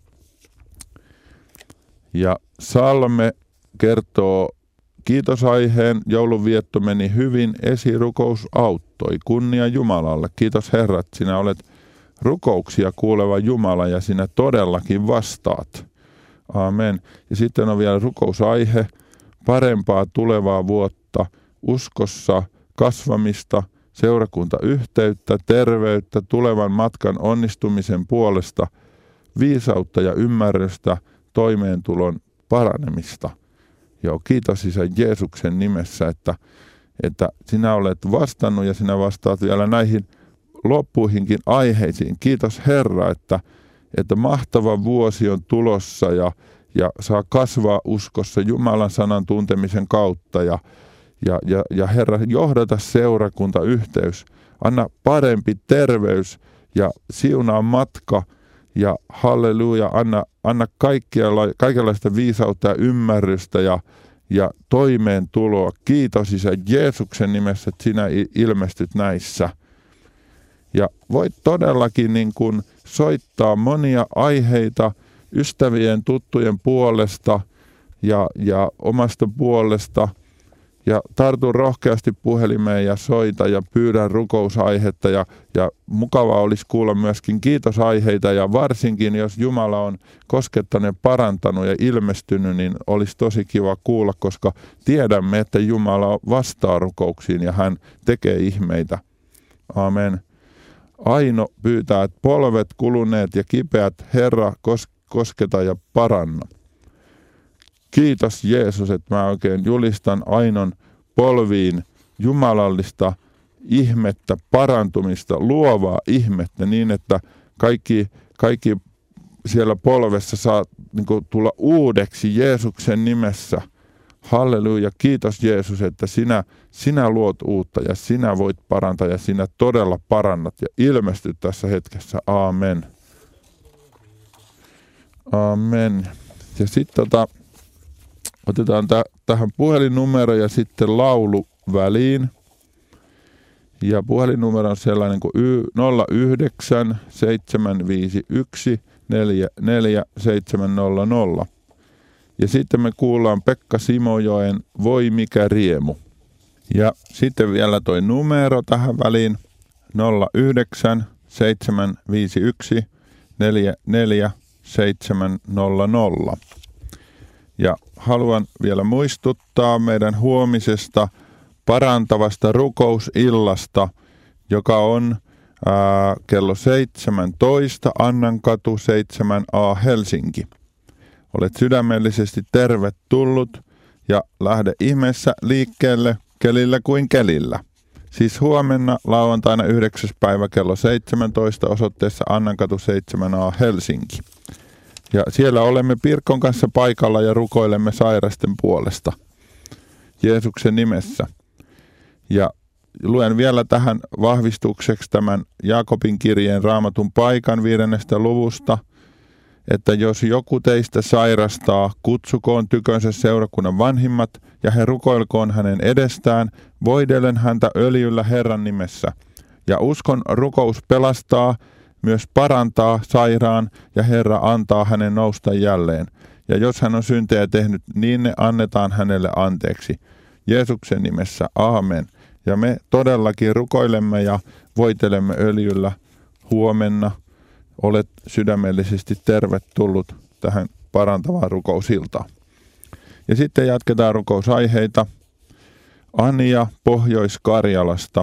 Ja Salme kertoo, kiitosaiheen joulunvietto meni hyvin, esirukous auttoi, kunnia Jumalalle. Kiitos Herra, että sinä olet rukouksia kuuleva Jumala ja sinä todellakin vastaat. Aamen. Ja sitten on vielä rukousaihe, parempaa tulevaa vuotta, uskossa kasvamista, seurakuntayhteyttä, terveyttä, tulevan matkan onnistumisen puolesta, viisautta ja ymmärrystä, toimeentulon paranemista. Joo, kiitos Isä Jeesuksen nimessä, että, että sinä olet vastannut ja sinä vastaat vielä näihin loppuihinkin aiheisiin. Kiitos Herra, että, että mahtava vuosi on tulossa ja, ja saa kasvaa uskossa Jumalan sanan tuntemisen kautta ja Ja, ja, ja Herra, johdata seurakuntayhteys, anna parempi terveys ja siunaa matka ja halleluja, anna, anna kaikenlaista viisautta ja ymmärrystä ja, ja toimeentuloa. Kiitos Isä Jeesuksen nimessä, että sinä ilmestyt näissä. Ja voit todellakin niin kuin soittaa monia aiheita ystävien, tuttujen puolesta ja, ja omasta puolesta. Ja tartun rohkeasti puhelimeen ja soita ja pyydän rukousaihetta ja, ja mukavaa olisi kuulla myöskin kiitosaiheita ja varsinkin jos Jumala on koskettanut ja parantanut ja ilmestynyt, niin olisi tosi kiva kuulla, koska tiedämme, että Jumala vastaa rukouksiin ja hän tekee ihmeitä. Amen. Aino pyytää, että polvet kuluneet ja kipeät Herra kosketa ja paranna. Kiitos Jeesus, että mä oikein julistan Ainon polviin jumalallista ihmettä, parantumista, luovaa ihmettä niin, että kaikki, kaikki siellä polvessa saa niin kuin, tulla uudeksi Jeesuksen nimessä. Halleluja, kiitos Jeesus, että sinä, sinä luot uutta ja sinä voit parantaa ja sinä todella parannat ja ilmestyt tässä hetkessä. Aamen. Aamen. Ja sitten tota, otetaan t- tähän puhelinnumero ja sitten laulu väliin. Ja puhelinnumero on sellainen kuin nolla yhdeksän seitsemän viisi yksi neljä neljä seitsemän nolla nolla. Ja sitten me kuullaan Pekka Simojoen Voi mikä riemu. Ja sitten vielä toi numero tähän väliin nolla yhdeksän seitsemän viisi yksi neljä neljä seitsemän nolla nolla. Ja haluan vielä muistuttaa meidän huomisesta parantavasta rukousillasta, joka on ää, kello seitsemäntoista Annankatu seitsemän A Helsinki. Olet sydämellisesti tervetullut ja lähde ihmeessä liikkeelle kelillä kuin kelillä. Siis huomenna lauantaina yhdeksäs päivä kello seitsemäntoista osoitteessa Annankatu seitsemän A Helsinki. Ja siellä olemme Pirkon kanssa paikalla ja rukoilemme sairasten puolesta Jeesuksen nimessä. Ja luen vielä tähän vahvistukseksi tämän Jaakobin kirjeen Raamatun paikan viidennestä luvusta, että jos joku teistä sairastaa, kutsukoon tykönsä seurakunnan vanhimmat ja he rukoilkoon hänen edestään, voidellen häntä öljyllä Herran nimessä. Ja uskon rukous pelastaa, myös parantaa sairaan ja Herra antaa hänen nousta jälleen. Ja jos hän on syntejä tehnyt, niin ne annetaan hänelle anteeksi. Jeesuksen nimessä, aamen. Ja me todellakin rukoilemme ja voitelemme öljyllä huomenna. Olet sydämellisesti tervetullut tähän parantavaan rukousiltaan. Ja sitten jatketaan rukousaiheita. Anja Pohjois-Karjalasta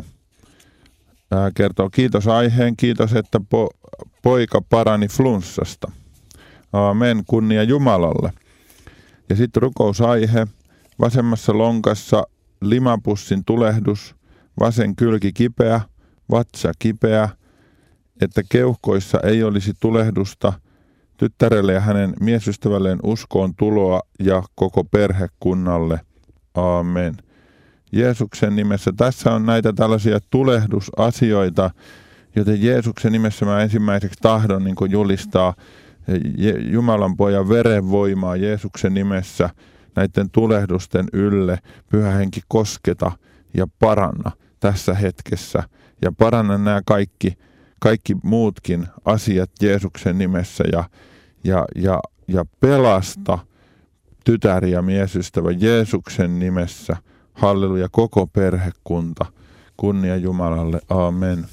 ää, kertoo kiitos aiheen. Kiitos, että po- poika parani flunssasta. Aamen, kunnia Jumalalle. Ja sitten rukousaihe. Vasemmassa lonkassa limapussin tulehdus, vasen kylki kipeä, vatsa kipeä, että keuhkoissa ei olisi tulehdusta, tyttärelle ja hänen miesystävälleen uskoon tuloa ja koko perhekunnalle. Aamen. Jeesuksen nimessä. Tässä on näitä tällaisia tulehdusasioita, joten Jeesuksen nimessä mä ensimmäiseksi tahdon niin kuin julistaa Jumalan pojan verenvoimaa Jeesuksen nimessä näiden tulehdusten ylle. Pyhä Henki kosketa ja paranna tässä hetkessä ja paranna nämä kaikki kaikki muutkin asiat Jeesuksen nimessä ja, ja, ja, ja pelasta tytär ja miesystävä Jeesuksen nimessä. Halleluja, koko perhekunta. Kunnia Jumalalle. Aamen.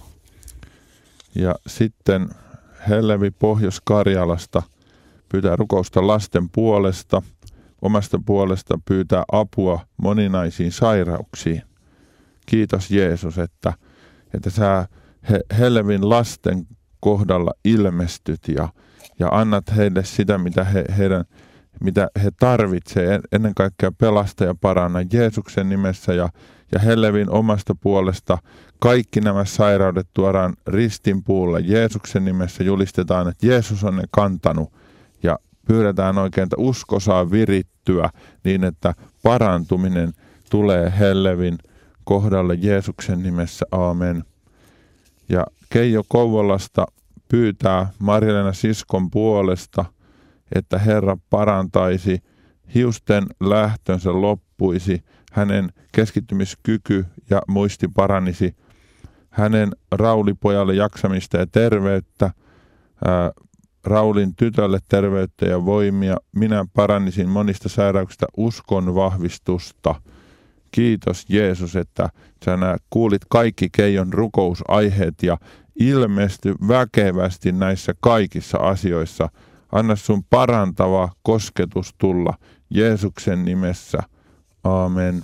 Ja sitten Hellevi Pohjois-Karjalasta pyytää rukousta lasten puolesta. Omasta puolesta pyytää apua moninaisiin sairauksiin. Kiitos Jeesus, että, että sä He, Hellevin lasten kohdalla ilmestyt ja, ja annat heille sitä, mitä he, heidän, mitä he tarvitsevat, ennen kaikkea pelasta ja paranna Jeesuksen nimessä ja, ja Hellevin omasta puolesta. Kaikki nämä sairaudet tuodaan ristin puulle Jeesuksen nimessä, julistetaan, että Jeesus on ne kantanut ja pyydetään oikein, että usko saa virittyä niin, että parantuminen tulee Hellevin kohdalle Jeesuksen nimessä. Aamen. Ja Keijo Kouvolasta pyytää Marja-Leena siskon puolesta, että Herra parantaisi, hiusten lähtönsä loppuisi, hänen keskittymiskyky ja muisti paranisi, hänen Raulipojalle jaksamista ja terveyttä, ää, Raulin tytölle terveyttä ja voimia. Minä parannisin monista sairauksista uskon vahvistusta. Kiitos Jeesus, että sä kuulit kaikki Keijon rukousaiheet ja ilmesty väkevästi näissä kaikissa asioissa. Anna sun parantava kosketus tulla Jeesuksen nimessä. Aamen.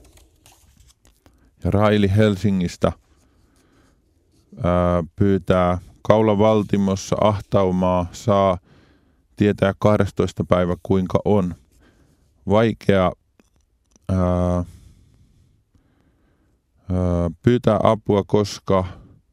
Ja Raili Helsingistä ää, pyytää kaulavaltimossa ahtaumaa, saa tietää kahdestoista päivä kuinka on. Vaikea ää, ää, pyytää apua, koska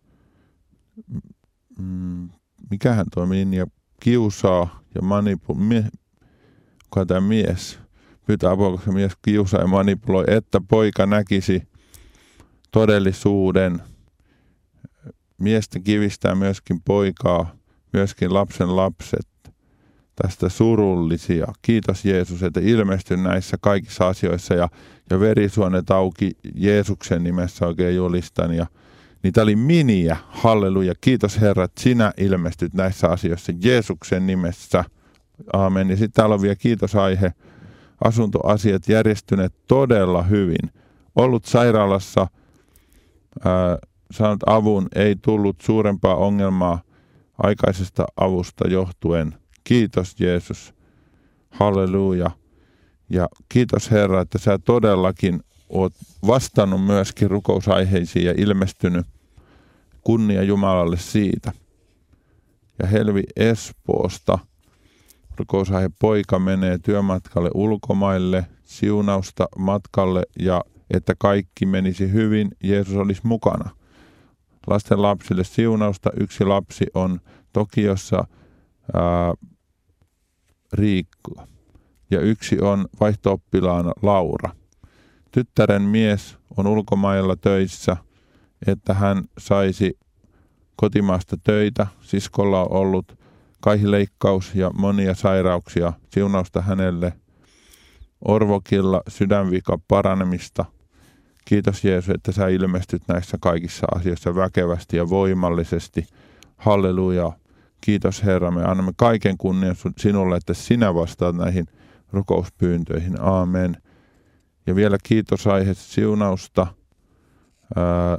mm, mikähän tuo minja kiusaa ja manipuloi, kuka tämä mies pyytää apua, koska mies kiusaa ja manipuloi, että poika näkisi todellisuuden. Miestä kivistää myöskin poikaa, myöskin lapsen lapset, tästä surullisia. Kiitos Jeesus, että ilmesty näissä kaikissa asioissa ja, ja verisuonet auki Jeesuksen nimessä oikein julistan. Ja niitä oli miniä, halleluja. Kiitos Herra, että sinä ilmestyt näissä asioissa Jeesuksen nimessä. Aamen. Ja sitten täällä on vielä kiitosaihe. Asuntoasiat järjestyneet todella hyvin. Ollut sairaalassa, ää, saanut avun, ei tullut suurempaa ongelmaa aikaisesta avusta johtuen. Kiitos Jeesus. Halleluja. Ja kiitos Herra, että sä todellakin oot vastannut myöskin rukousaiheisiin ja ilmestynyt. Kunnia Jumalalle siitä. Ja Helvi Espoosta. Rukousaihe poika menee työmatkalle ulkomaille, siunausta matkalle ja että kaikki menisi hyvin, Jeesus olisi mukana. Lasten lapsille siunausta. Yksi lapsi on Tokiossa ää, Riikku ja yksi on vaihto-oppilaana Laura. Tyttären mies on ulkomailla töissä, että hän saisi kotimaasta töitä. Siskolla on ollut kaihileikkaus ja monia sairauksia. Siunausta hänelle. Orvokilla sydänvika paranemista. Kiitos Jeesus, että sä ilmestyt näissä kaikissa asioissa väkevästi ja voimallisesti. Halleluja. Kiitos Herra, me annamme kaiken kunnian sinulle, että sinä vastaat näihin rukouspyyntöihin. Aamen. Ja vielä kiitosaihe siunausta ää,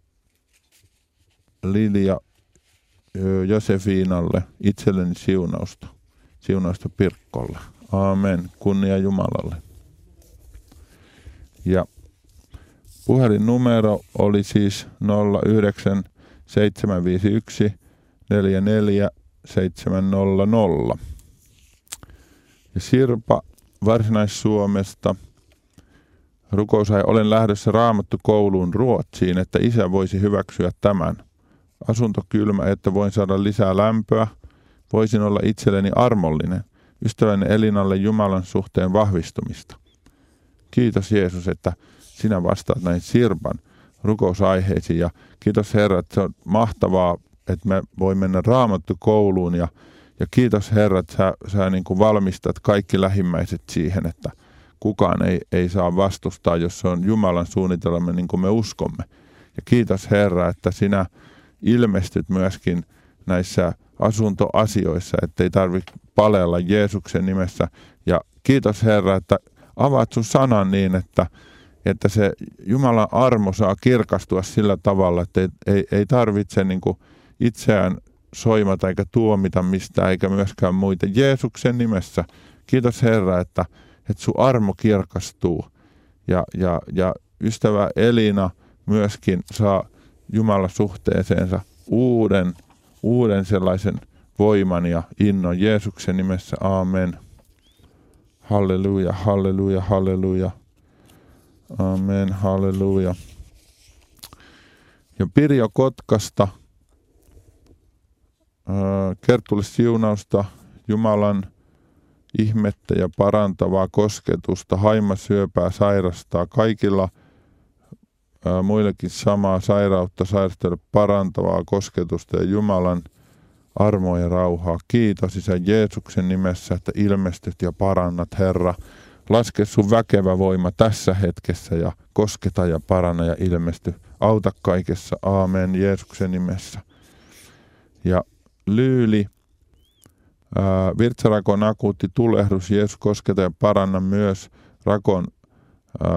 Lilja Josefiinalle, itselleni siunausta. Siunausta Pirkkolle. Aamen. Kunnia Jumalalle. Ja puhelinnumero oli siis nolla yhdeksän seitsemän viisi yksi neljä neljä seitsemän nolla nolla. Ja Sirpa Varsinais-Suomesta. Rukousaihe, olen lähdössä Raamattukouluun Ruotsiin, että isä voisi hyväksyä tämän. Asunto kylmä, että voin saada lisää lämpöä. Voisin olla itselleni armollinen. Ystäväni Elinalle Jumalan suhteen vahvistumista. Kiitos Jeesus, että sinä vastaat näin Sirpan rukousaiheisiin. Ja kiitos Herra, että se on mahtavaa, että me voi mennä Raamattukouluun. Ja, ja kiitos Herra, että sä, sä niin kuin valmistat kaikki lähimmäiset siihen, että kukaan ei, ei saa vastustaa, jos se on Jumalan suunnitelma niin kuin me uskomme. Ja kiitos Herra, että sinä ilmestyt myöskin näissä asuntoasioissa, ettei tarvitse palella Jeesuksen nimessä. Ja kiitos Herra, että avaat sun sanan niin, että, että se Jumalan armo saa kirkastua sillä tavalla, että ei, ei, ei tarvitse niin kuin itseään soimata eikä tuomita mistään eikä myöskään muita. Jeesuksen nimessä. Kiitos Herra, että, että sun armo kirkastuu. Ja, ja, ja ystävä Elina myöskin saa Jumalan suhteeseensa uuden, uuden sellaisen voiman ja innon Jeesuksen nimessä. Aamen. Halleluja, halleluja, halleluja. Aamen, halleluja. Ja Pirjo Kotkasta. Kertulle siunausta, Jumalan ihmettä ja parantavaa kosketusta. Haimasyöpää sairastaa kaikilla ää, muillekin samaa sairautta sairastella parantavaa kosketusta ja Jumalan armoa ja rauhaa. Kiitos Isä Jeesuksen nimessä, että ilmestyt ja parannat, Herra. Laske sun väkevä voima tässä hetkessä ja kosketa ja paranna ja ilmesty. Auta kaikessa. Aamen Jeesuksen nimessä. Ja Lyyli Ää, virtsarakon akuutti tulehdus, Jeesus kosketa ja paranna myös rakon ää,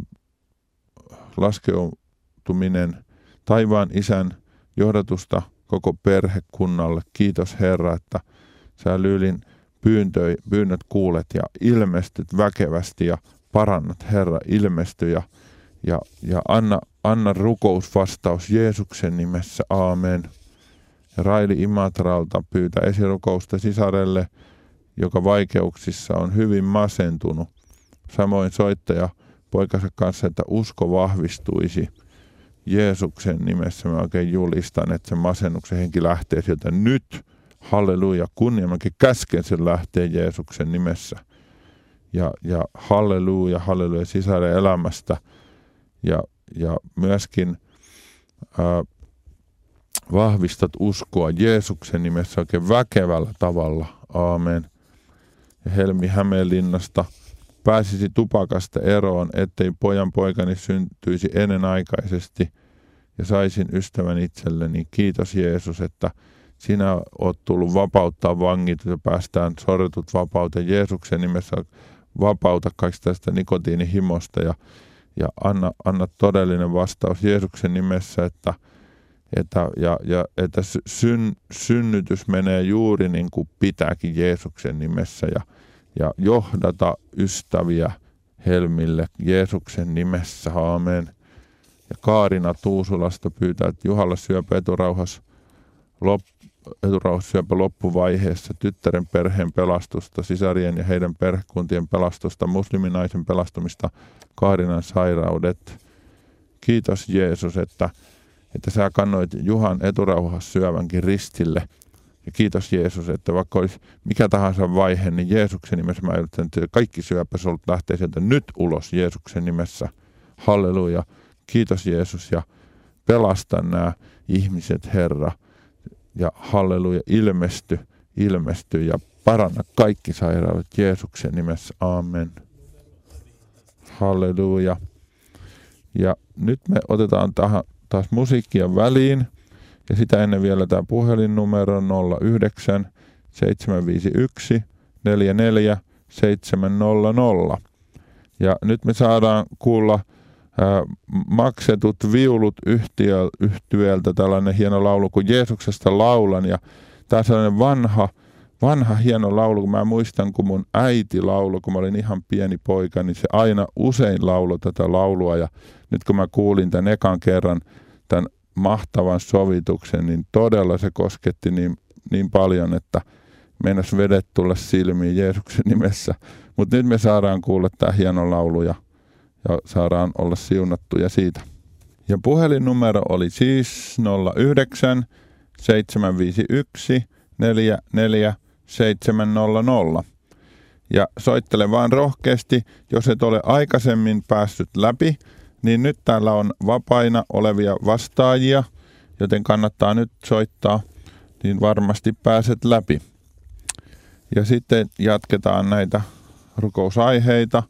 laskeutuminen, taivaan Isän johdatusta koko perhekunnalle. Kiitos Herra, että sä Lyylin pyyntöi, pyynnöt kuulet ja ilmestyt väkevästi ja parannat Herra, ilmesty ja, ja, ja anna, anna rukousvastaus Jeesuksen nimessä, aamen. Ja Raili Imatralta pyytää esirukousta sisarelle, joka vaikeuksissa on hyvin masentunut. Samoin soittaja poikansa kanssa, että usko vahvistuisi. Jeesuksen nimessä mä oikein julistan, että se masennuksen henki lähtee sieltä nyt. Halleluja, kunnia, mäkin käsken sen lähtee Jeesuksen nimessä. Ja, ja halleluja, halleluja sisaren elämästä. Ja, ja myöskin ää, vahvistat uskoa Jeesuksen nimessä oikein väkevällä tavalla. Aamen. Ja Helmi Hämeenlinnasta pääsisi tupakasta eroon, ettei pojan poikani syntyisi ennenaikaisesti ja saisin ystävän itselleni. Kiitos Jeesus, että sinä oot tullut vapauttaa vangit ja päästään sorretut vapauteen. Jeesuksen nimessä vapauta kaikista tästä nikotiinihimosta ja, ja anna, anna todellinen vastaus Jeesuksen nimessä, että, että, ja, ja, että syn, synnytys menee juuri niin kuin pitääkin Jeesuksen nimessä ja, ja johdata ystäviä Helmille Jeesuksen nimessä, aamen. Ja Kaarina Tuusulasta pyytää, että Juhalla syöpä eturauhas lop, eturauhassyöpä loppuvaiheessa tyttären perheen pelastusta, sisarien ja heidän perhekuntien pelastusta, musliminaisen pelastumista, Kaarinan sairaudet. Kiitos Jeesus, että, että sä kannoit Juhan eturauhassyövänkin ristille. Ja kiitos Jeesus, että vaikka olisi mikä tahansa vaihe, niin Jeesuksen nimessä mä yritän, että kaikki syöpäsolut lähtee sieltä nyt ulos Jeesuksen nimessä. Halleluja. Kiitos Jeesus ja pelasta nämä ihmiset, Herra. Ja halleluja, ilmesty, ilmesty ja paranna kaikki sairaudet Jeesuksen nimessä. Aamen. Halleluja. Ja nyt me otetaan tähän taas musiikkia väliin. Ja sitä ennen vielä tämä puhelinnumero nolla yhdeksän seitsemän viisi yksi neljä neljä seitsemän nolla nolla. Ja nyt me saadaan kuulla ää, maksetut viulut yhtiö, yhtyöltä tällainen hieno laulu kuin Jeesuksesta laulan. Ja tämä on sellainen vanha, vanha hieno laulu, kun mä muistan, kun mun äiti laulu, kun mä olin ihan pieni poika, niin se aina usein lauloi tätä laulua. Ja nyt kun mä kuulin tämän ekan kerran, tämän mahtavan sovituksen, niin todella se kosketti niin, niin paljon, että meinasi vedet tulla silmiin Jeesuksen nimessä. Mutta nyt me saadaan kuulla tämä hieno laulu ja, ja saadaan olla siunattuja siitä. Ja puhelinnumero oli siis nolla yhdeksän seitsemän viisi yksi neljä neljä seitsemän nolla nolla. Ja soittele vaan rohkeasti, jos et ole aikaisemmin päässyt läpi, niin nyt täällä on vapaina olevia vastaajia, joten kannattaa nyt soittaa, niin varmasti pääset läpi. Ja sitten jatketaan näitä rukousaiheita.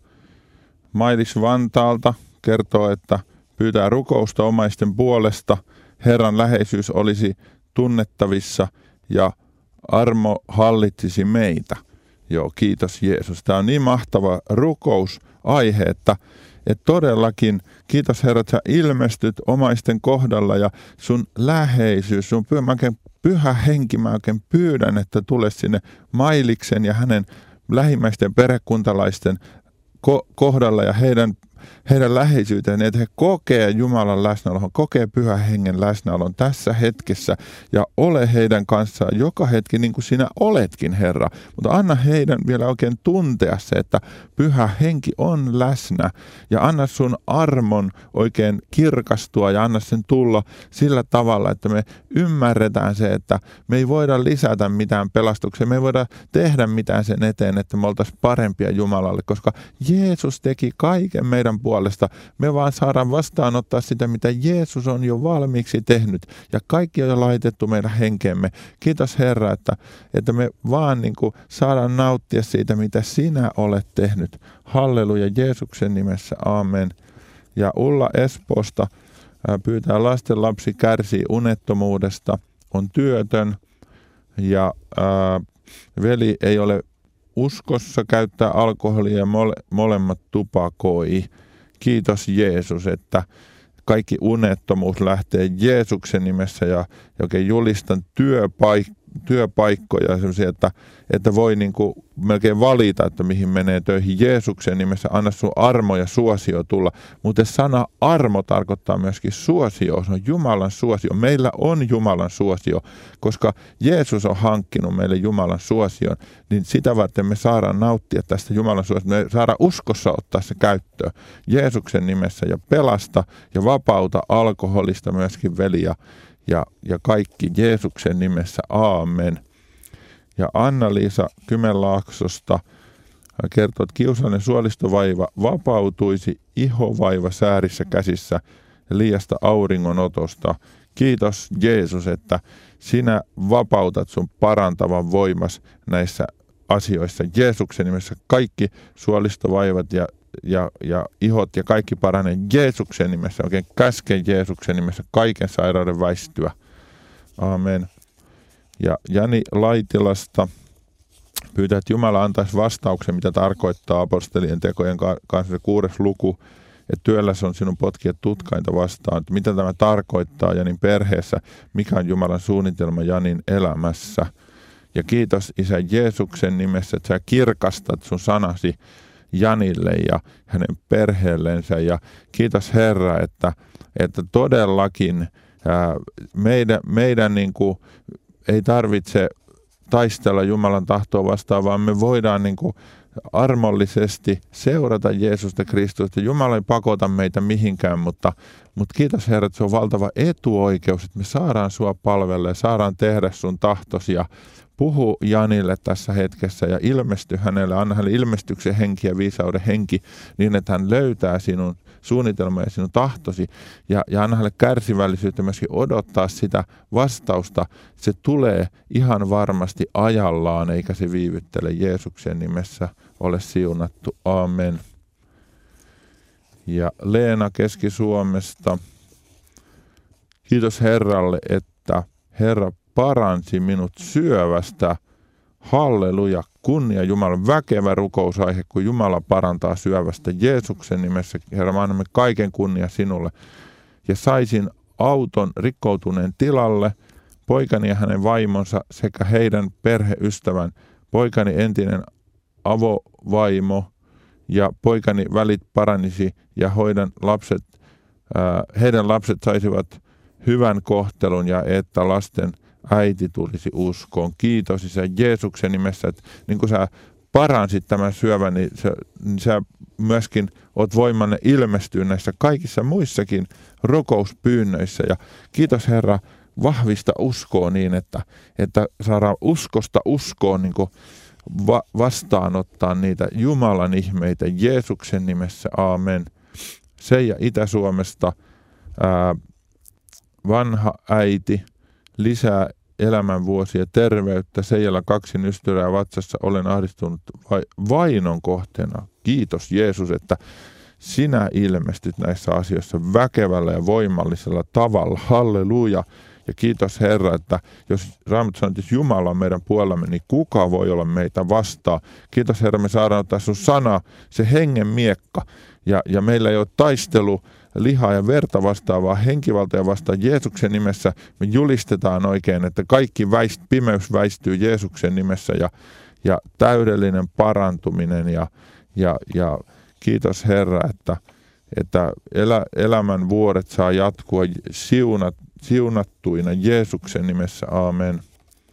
Mailis Vantaalta kertoo, että pyytää rukousta omaisten puolesta. Herran läheisyys olisi tunnettavissa ja armo hallitsisi meitä. Joo, kiitos Jeesus. Tämä on niin mahtava rukousaihe, että Että todellakin, kiitos Herra, että sä ilmestyt omaisten kohdalla ja sun läheisyys, sun pyhä, mä oikein, pyhä henki, mä oikein pyydän, että tule sinne Mailiksen ja hänen lähimmäisten perhekuntalaisten ko- kohdalla ja heidän, heidän läheisyyteen, että he kokee Jumalan läsnäolon, kokee pyhän hengen läsnäolon tässä hetkessä ja ole heidän kanssaan joka hetki niin kuin sinä oletkin, Herra. Mutta anna heidän vielä oikein tuntea se, että pyhä henki on läsnä ja anna sun armon oikein kirkastua ja anna sen tulla sillä tavalla, että me ymmärretään se, että me ei voida lisätä mitään pelastuksia, me ei voida tehdä mitään sen eteen, että me oltaisiin parempia Jumalalle, koska Jeesus teki kaiken meidän puolesta. Me vaan saadaan vastaanottaa sitä, mitä Jeesus on jo valmiiksi tehnyt. Ja kaikki on jo laitettu meidän henkeemme. Kiitos Herra, että, että me vaan niin kuin saadaan nauttia siitä, mitä sinä olet tehnyt. Halleluja Jeesuksen nimessä. Aamen. Ja Ulla Espoosta pyytää lasten lapsi kärsii unettomuudesta, on työtön ja ää, veli ei ole uskossa, käyttää alkoholia ja mole, molemmat tupakoi. Kiitos Jeesus, että kaikki unettomuus lähtee Jeesuksen nimessä ja oikein julistan työpaik- työpaikkoja sellaisia, että, että voi niin kuin melkein valita, että mihin menee töihin Jeesuksen nimessä. Anna sun armo ja suosio tulla. Mutta sana armo tarkoittaa myöskin suosio. Se on Jumalan suosio. Meillä on Jumalan suosio, koska Jeesus on hankkinut meille Jumalan suosion, niin sitä varten me saadaan nauttia tästä Jumalan suosiosta. Me saadaan uskossa ottaa se käyttöön Jeesuksen nimessä ja pelasta ja vapauta alkoholista myöskin veli ja Ja, ja kaikki Jeesuksen nimessä, aamen. Ja Anna-Liisa Kymenlaaksosta kertoo, että kiusallinen suolistovaiva vapautuisi ihovaiva säärissä käsissä liiasta auringonotosta. Kiitos Jeesus, että sinä vapautat sun parantavan voimas näissä asioissa. Jeesuksen nimessä kaikki suolistovaivat ja Ja, ja ihot ja kaikki paranee Jeesuksen nimessä, oikein käsken Jeesuksen nimessä kaiken sairauden väistyä. Aamen. Ja Jani Laitilasta pyytää, että Jumala antaisi vastauksen, mitä tarkoittaa apostolien tekojen kanssa kuudes luku, että työlläsi on sinun potkia tutkainta vastaan. Että mitä tämä tarkoittaa Janin perheessä, mikä on Jumalan suunnitelma Janin elämässä. Ja kiitos Isä Jeesuksen nimessä, että sä kirkastat sun sanasi Janille ja hänen perheellensä. Ja kiitos Herra, että, että todellakin ää, meidän, meidän niin kuin, ei tarvitse taistella Jumalan tahtoa vastaan, vaan me voidaan niin kuin armollisesti seurata Jeesusta Kristusta. Jumala ei pakota meitä mihinkään, mutta, mutta kiitos Herra, että se on valtava etuoikeus, että me saadaan sua palvella ja saadaan tehdä sun tahtosi ja puhu Janille tässä hetkessä ja ilmesty hänelle, anna hänelle ilmestyksen henki ja viisauden henki niin, että hän löytää sinun suunnitelma ja sinun tahtosi ja, ja anna hänelle kärsivällisyyttä myöskin odottaa sitä vastausta. Se tulee ihan varmasti ajallaan eikä se viivyttele. Jeesuksen nimessä ole siunattu. Aamen. Ja Leena Keski-Suomesta. Kiitos Herralle, että Herra paransi minut syövästä. Halleluja, kunnia Jumalan, väkevä rukousaihe, kun Jumala parantaa syövästä. Jeesuksen nimessä, Herra, me annamme kaiken kunnia sinulle. Ja saisin auton rikkoutuneen tilalle, poikani ja hänen vaimonsa sekä heidän perheystävän, poikani entinen avovaimo ja poikani välit paranisi ja hoidan lapset, ää, heidän lapset saisivat hyvän kohtelun ja että lasten äiti tulisi uskoon. Kiitos Isä Jeesuksen nimessä, että niin kuin sä paransit tämän syövän, niin sä, niin sä myöskin oot voimanne ilmestyä näissä kaikissa muissakin rukouspyynnöissä. Ja kiitos Herra, vahvista uskoa niin, että, että saadaan uskosta uskoon niin kuin va- vastaanottaa niitä Jumalan ihmeitä Jeesuksen nimessä. Aamen. Seija Itä-Suomesta, ää, vanha äiti, lisää elämänvuosia, terveyttä, Seijalla kaksi nystyrää vatsassa, olen ahdistunut vainon kohteena. Kiitos Jeesus, että sinä ilmestyt näissä asioissa väkevällä ja voimallisella tavalla. Halleluja. Ja kiitos Herra, että jos Raamattu sanoo, että Jumala on meidän puolellamme, niin kuka voi olla meitä vastaan? Kiitos Herra, me saadaan ottaa sun sana, se hengen miekka. Ja, ja meillä ei ole taistelu lihaa ja verta vastaan, vaan henkivaltoja vastaan Jeesuksen nimessä. Me julistetaan oikein, että kaikki väist, pimeys väistyy Jeesuksen nimessä ja, ja täydellinen parantuminen. Ja, ja, ja kiitos Herra, että, että elä, elämän vuodet saa jatkua siunat, siunattuina Jeesuksen nimessä. Aamen.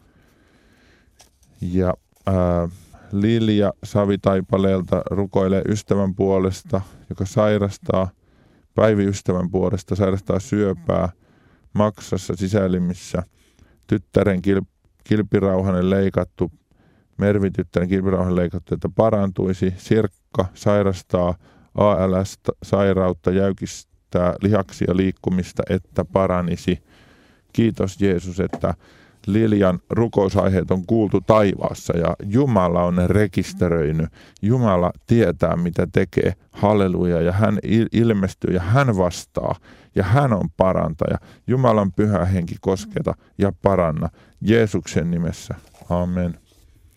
Ja ää, Lilja Savitaipaleelta rukoilee ystävän puolesta, joka sairastaa, Päivi ystävän puolesta sairastaa syöpää Maksassa sisäelimissä, tyttären kil, kilpirauhanen leikattu, Mervi tyttären kilpirauhanen leikattu, että parantuisi. Sirkka sairastaa A L S-sairautta, jäykistää lihaksia liikkumista, että paranisi. Kiitos Jeesus, että Liljan rukousaiheet on kuultu taivaassa ja Jumala on ne rekisteröinyt. Jumala tietää, mitä tekee. Halleluja. Ja hän ilmestyy ja hän vastaa ja hän on parantaja. Jumalan pyhä henki kosketa ja paranna. Jeesuksen nimessä. Amen.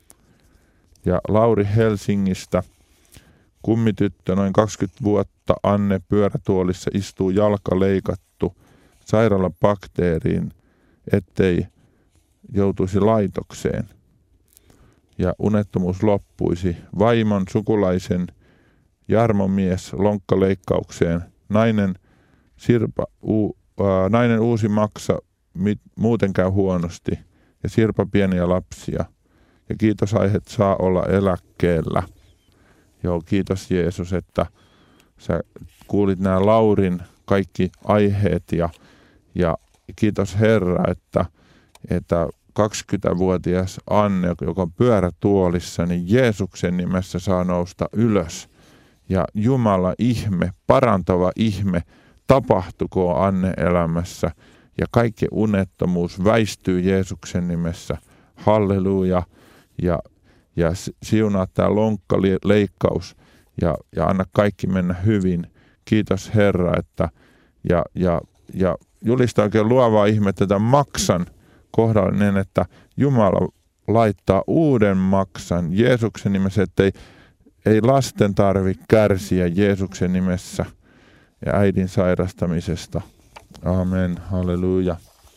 Ja Lauri Helsingistä, kummityttö noin kaksikymmentä vuotta, Anne pyörätuolissa istuu jalka leikattu sairaalabakteeriin, ettei joutuisi laitokseen. Ja unettomuus loppuisi. Vaimon sukulaisen Jarmon mies lonkkaleikkaukseen. Nainen, Sirpa, u, ää, nainen uusi maksa, mit, muuten käy huonosti. Ja Sirpa pieniä lapsia. Ja kiitos aiheet saa olla eläkkeellä. Joo, kiitos Jeesus, että sä kuulit nämä Laurin kaikki aiheet. Ja, ja kiitos Herra, että, että kaksikymmentävuotias Anne, joka on pyörätuolissa, niin Jeesuksen nimessä saa nousta ylös. Ja Jumala ihme, parantava ihme, tapahtukoon Anne elämässä. Ja kaikki unettomuus väistyy Jeesuksen nimessä. Halleluja. Ja, ja siunaa tämä lonkkaleikkaus ja, ja anna kaikki mennä hyvin. Kiitos Herra, että ja, ja, ja julista oikein luovaa ihmettä tämän maksan kohdalla niin, että Jumala laittaa uuden maksan Jeesuksen nimessä, ettei ei lasten tarvitse kärsiä Jeesuksen nimessä ja äidin sairastamisesta. Amen, halleluja.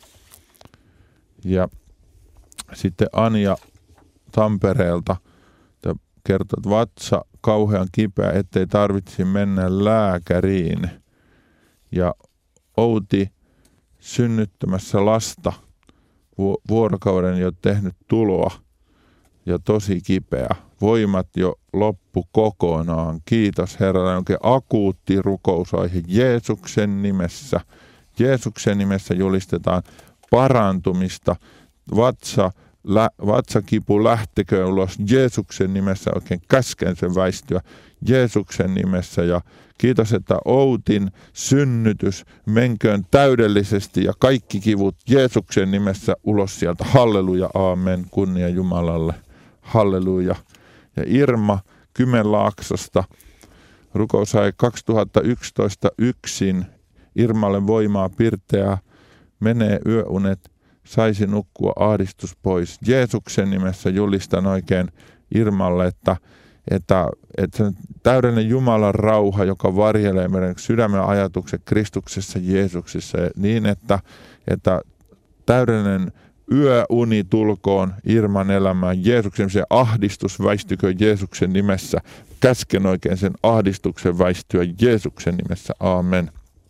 Ja sitten Anja Tampereelta kertoo, että vatsa kauhean kipeä, ettei tarvitsi mennä lääkäriin. Ja Outi synnyttämässä lasta vuorokauden jo tehnyt tuloa ja tosi kipeä. Voimat jo loppu kokonaan. Kiitos Herralle. Onkin akuutti rukousaihe Jeesuksen nimessä. Jeesuksen nimessä julistetaan parantumista. Vatsa, lä, vatsakipu lähtekö ulos Jeesuksen nimessä. Oikein käsken sen väistyä Jeesuksen nimessä. Ja kiitos, että Outin synnytys menköön täydellisesti ja kaikki kivut Jeesuksen nimessä ulos sieltä. Halleluja, aamen, kunnia Jumalalle. Halleluja. Ja Irma Kymenlaaksosta, rukousaihe kaksituhattayksitoista yksin, Irmalle voimaa pirteää, menee yöunet, saisi nukkua ahdistus pois. Jeesuksen nimessä julistan oikein Irmalle, että, että, että se täydellinen Jumalan rauha, joka varjelee meidän sydämen ajatukset Kristuksessa Jeesuksessa, niin että, että täydellinen yöuni tulkoon Irman elämään. Jeesuksen se ahdistus väistykö Jeesuksen nimessä. Käsken oikein sen ahdistuksen väistyä Jeesuksen nimessä. Aamen.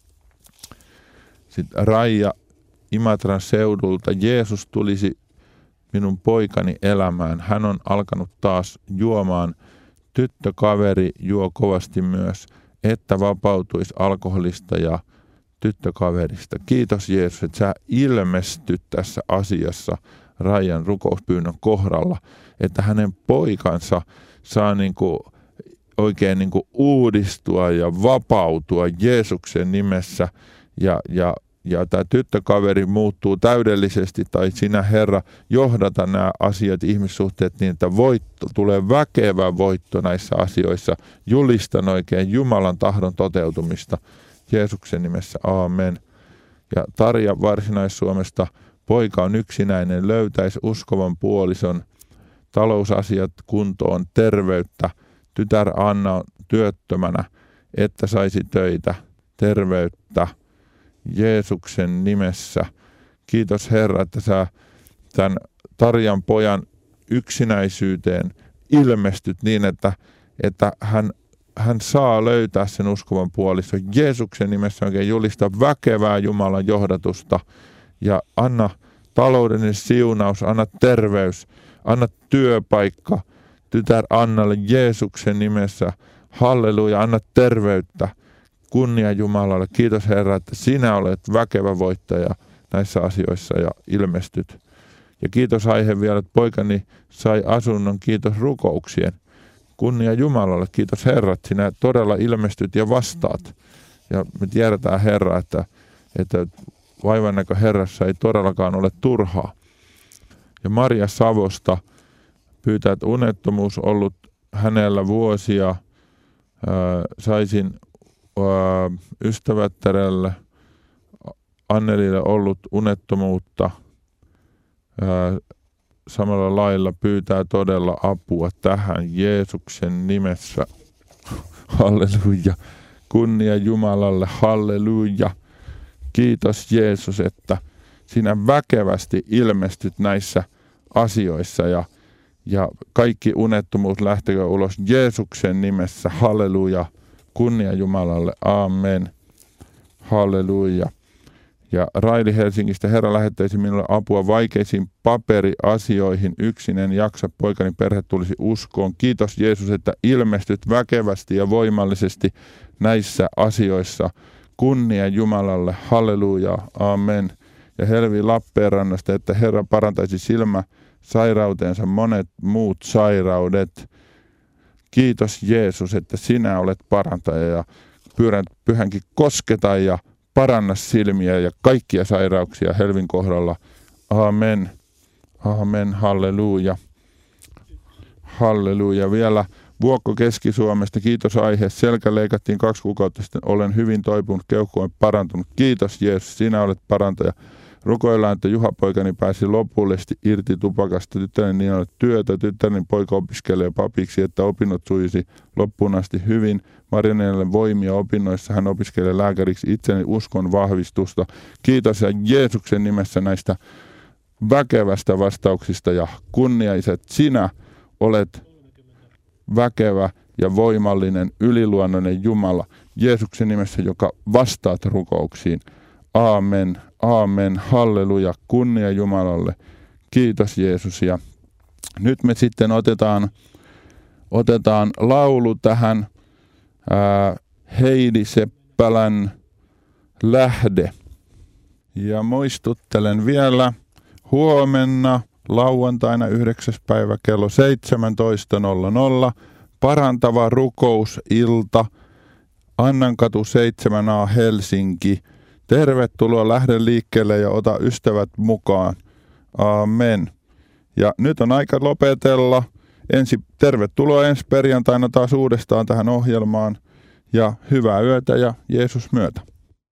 Sitten Raija Imatran seudulta. Jeesus tulisi minun poikani elämään. Hän on alkanut taas juomaan. Tyttökaveri juo kovasti myös, että vapautuisi alkoholista ja tyttökaverista. Kiitos Jeesus, että sä ilmestyt tässä asiassa Raijan rukouspyynnön kohdalla, että hänen poikansa saa niinku oikein niinku uudistua ja vapautua Jeesuksen nimessä ja, ja, ja tämä tyttökaveri muuttuu täydellisesti tai sinä Herra johdata nämä asiat, ihmissuhteet niin, että voitto, tulee väkevä voitto näissä asioissa. Julistan oikein Jumalan tahdon toteutumista. Jeesuksen nimessä, aamen. Ja Tarja Varsinais-Suomesta, poika on yksinäinen, löytäisi uskovan puolison, talousasiat kuntoon, terveyttä. Tytär Anna on työttömänä, että saisi töitä, terveyttä. Jeesuksen nimessä. Kiitos Herra, että sä tämän Tarjan pojan yksinäisyyteen ilmestyt niin, että, että hän Hän saa löytää sen uskovan puolison. Jeesuksen nimessä oikein julista väkevää Jumalan johdatusta ja anna taloudellinen siunaus, anna terveys, anna työpaikka tytär Annalle Jeesuksen nimessä. Halleluja, anna terveyttä, kunnia Jumalalle. Kiitos Herra, että sinä olet väkevä voittaja näissä asioissa ja ilmestyt. Ja kiitos aihe vielä, että poikani sai asunnon, kiitos rukouksien. Kunnia Jumalalle, kiitos Herra, että sinä todella ilmestyt ja vastaat. Ja me tiedetään Herra, että, että vaivannäkö Herrassa ei todellakaan ole turhaa. Ja Maria Savosta pyytää, että unettomuus ollut hänellä vuosia. Ää, saisin ää, ystävättärelle Annelille ollut unettomuutta. Ää, samalla lailla pyytää todella apua tähän Jeesuksen nimessä. Halleluja. Kunnia Jumalalle. Halleluja. Kiitos Jeesus, että sinä väkevästi ilmestyt näissä asioissa ja, ja kaikki unettomuus lähtekö ulos Jeesuksen nimessä. Halleluja. Kunnia Jumalalle. Amen. Halleluja. Ja Raili Helsingistä, Herra lähettäisi minulle apua vaikeisiin paperiasioihin. Yksin en jaksa, poikani perhe tulisi uskoon. Kiitos Jeesus, että ilmestyt väkevästi ja voimallisesti näissä asioissa. Kunnia Jumalalle, halleluja, amen. Ja Helvi Lappeenrannasta, että Herra parantaisi silmäsairauteensa monet muut sairaudet. Kiitos Jeesus, että sinä olet parantaja ja pyydän pyhänkin kosketa ja paranna silmiä ja kaikkia sairauksia Helvin kohdalla. Amen. Amen. Halleluja. Halleluja. Vielä Vuokko Keski-Suomesta. Kiitos aihe. Selkä leikattiin kaksi kuukautta sitten. Olen hyvin toipunut. Keuhko on parantunut. Kiitos Jeesus. Sinä olet parantaja. Rukoillaan, että Juha-poikani pääsi lopullisesti irti tupakasta. Tyttäreni niin olet työtä. Tyttäreni poika opiskelee papiksi, että opinnot suisi loppuun asti hyvin. Marianelle voimia opinnoissa. Hän opiskelee lääkäriksi. Itseni uskon vahvistusta. Kiitos ja Jeesuksen nimessä näistä väkevästä vastauksista ja kunnia, Isä, että sinä olet väkevä ja voimallinen, yliluonnollinen Jumala. Jeesuksen nimessä, joka vastaat rukouksiin. Aamen, aamen, halleluja, kunnia Jumalalle. Kiitos Jeesus. Ja nyt me sitten otetaan, otetaan laulu tähän. Ää, Heidi Seppälän Lähde. Ja muistuttelen vielä huomenna lauantaina yhdeksäs päivä kello seitsemäntoista nolla nolla parantava rukousilta Annankatu seitsemän A Helsinki. Tervetuloa, lähde liikkeelle ja ota ystävät mukaan. Amen. Ja nyt on aika lopetella. Ensi, tervetuloa ensi perjantaina taas uudestaan tähän ohjelmaan. Ja hyvää yötä ja Jeesus myötä.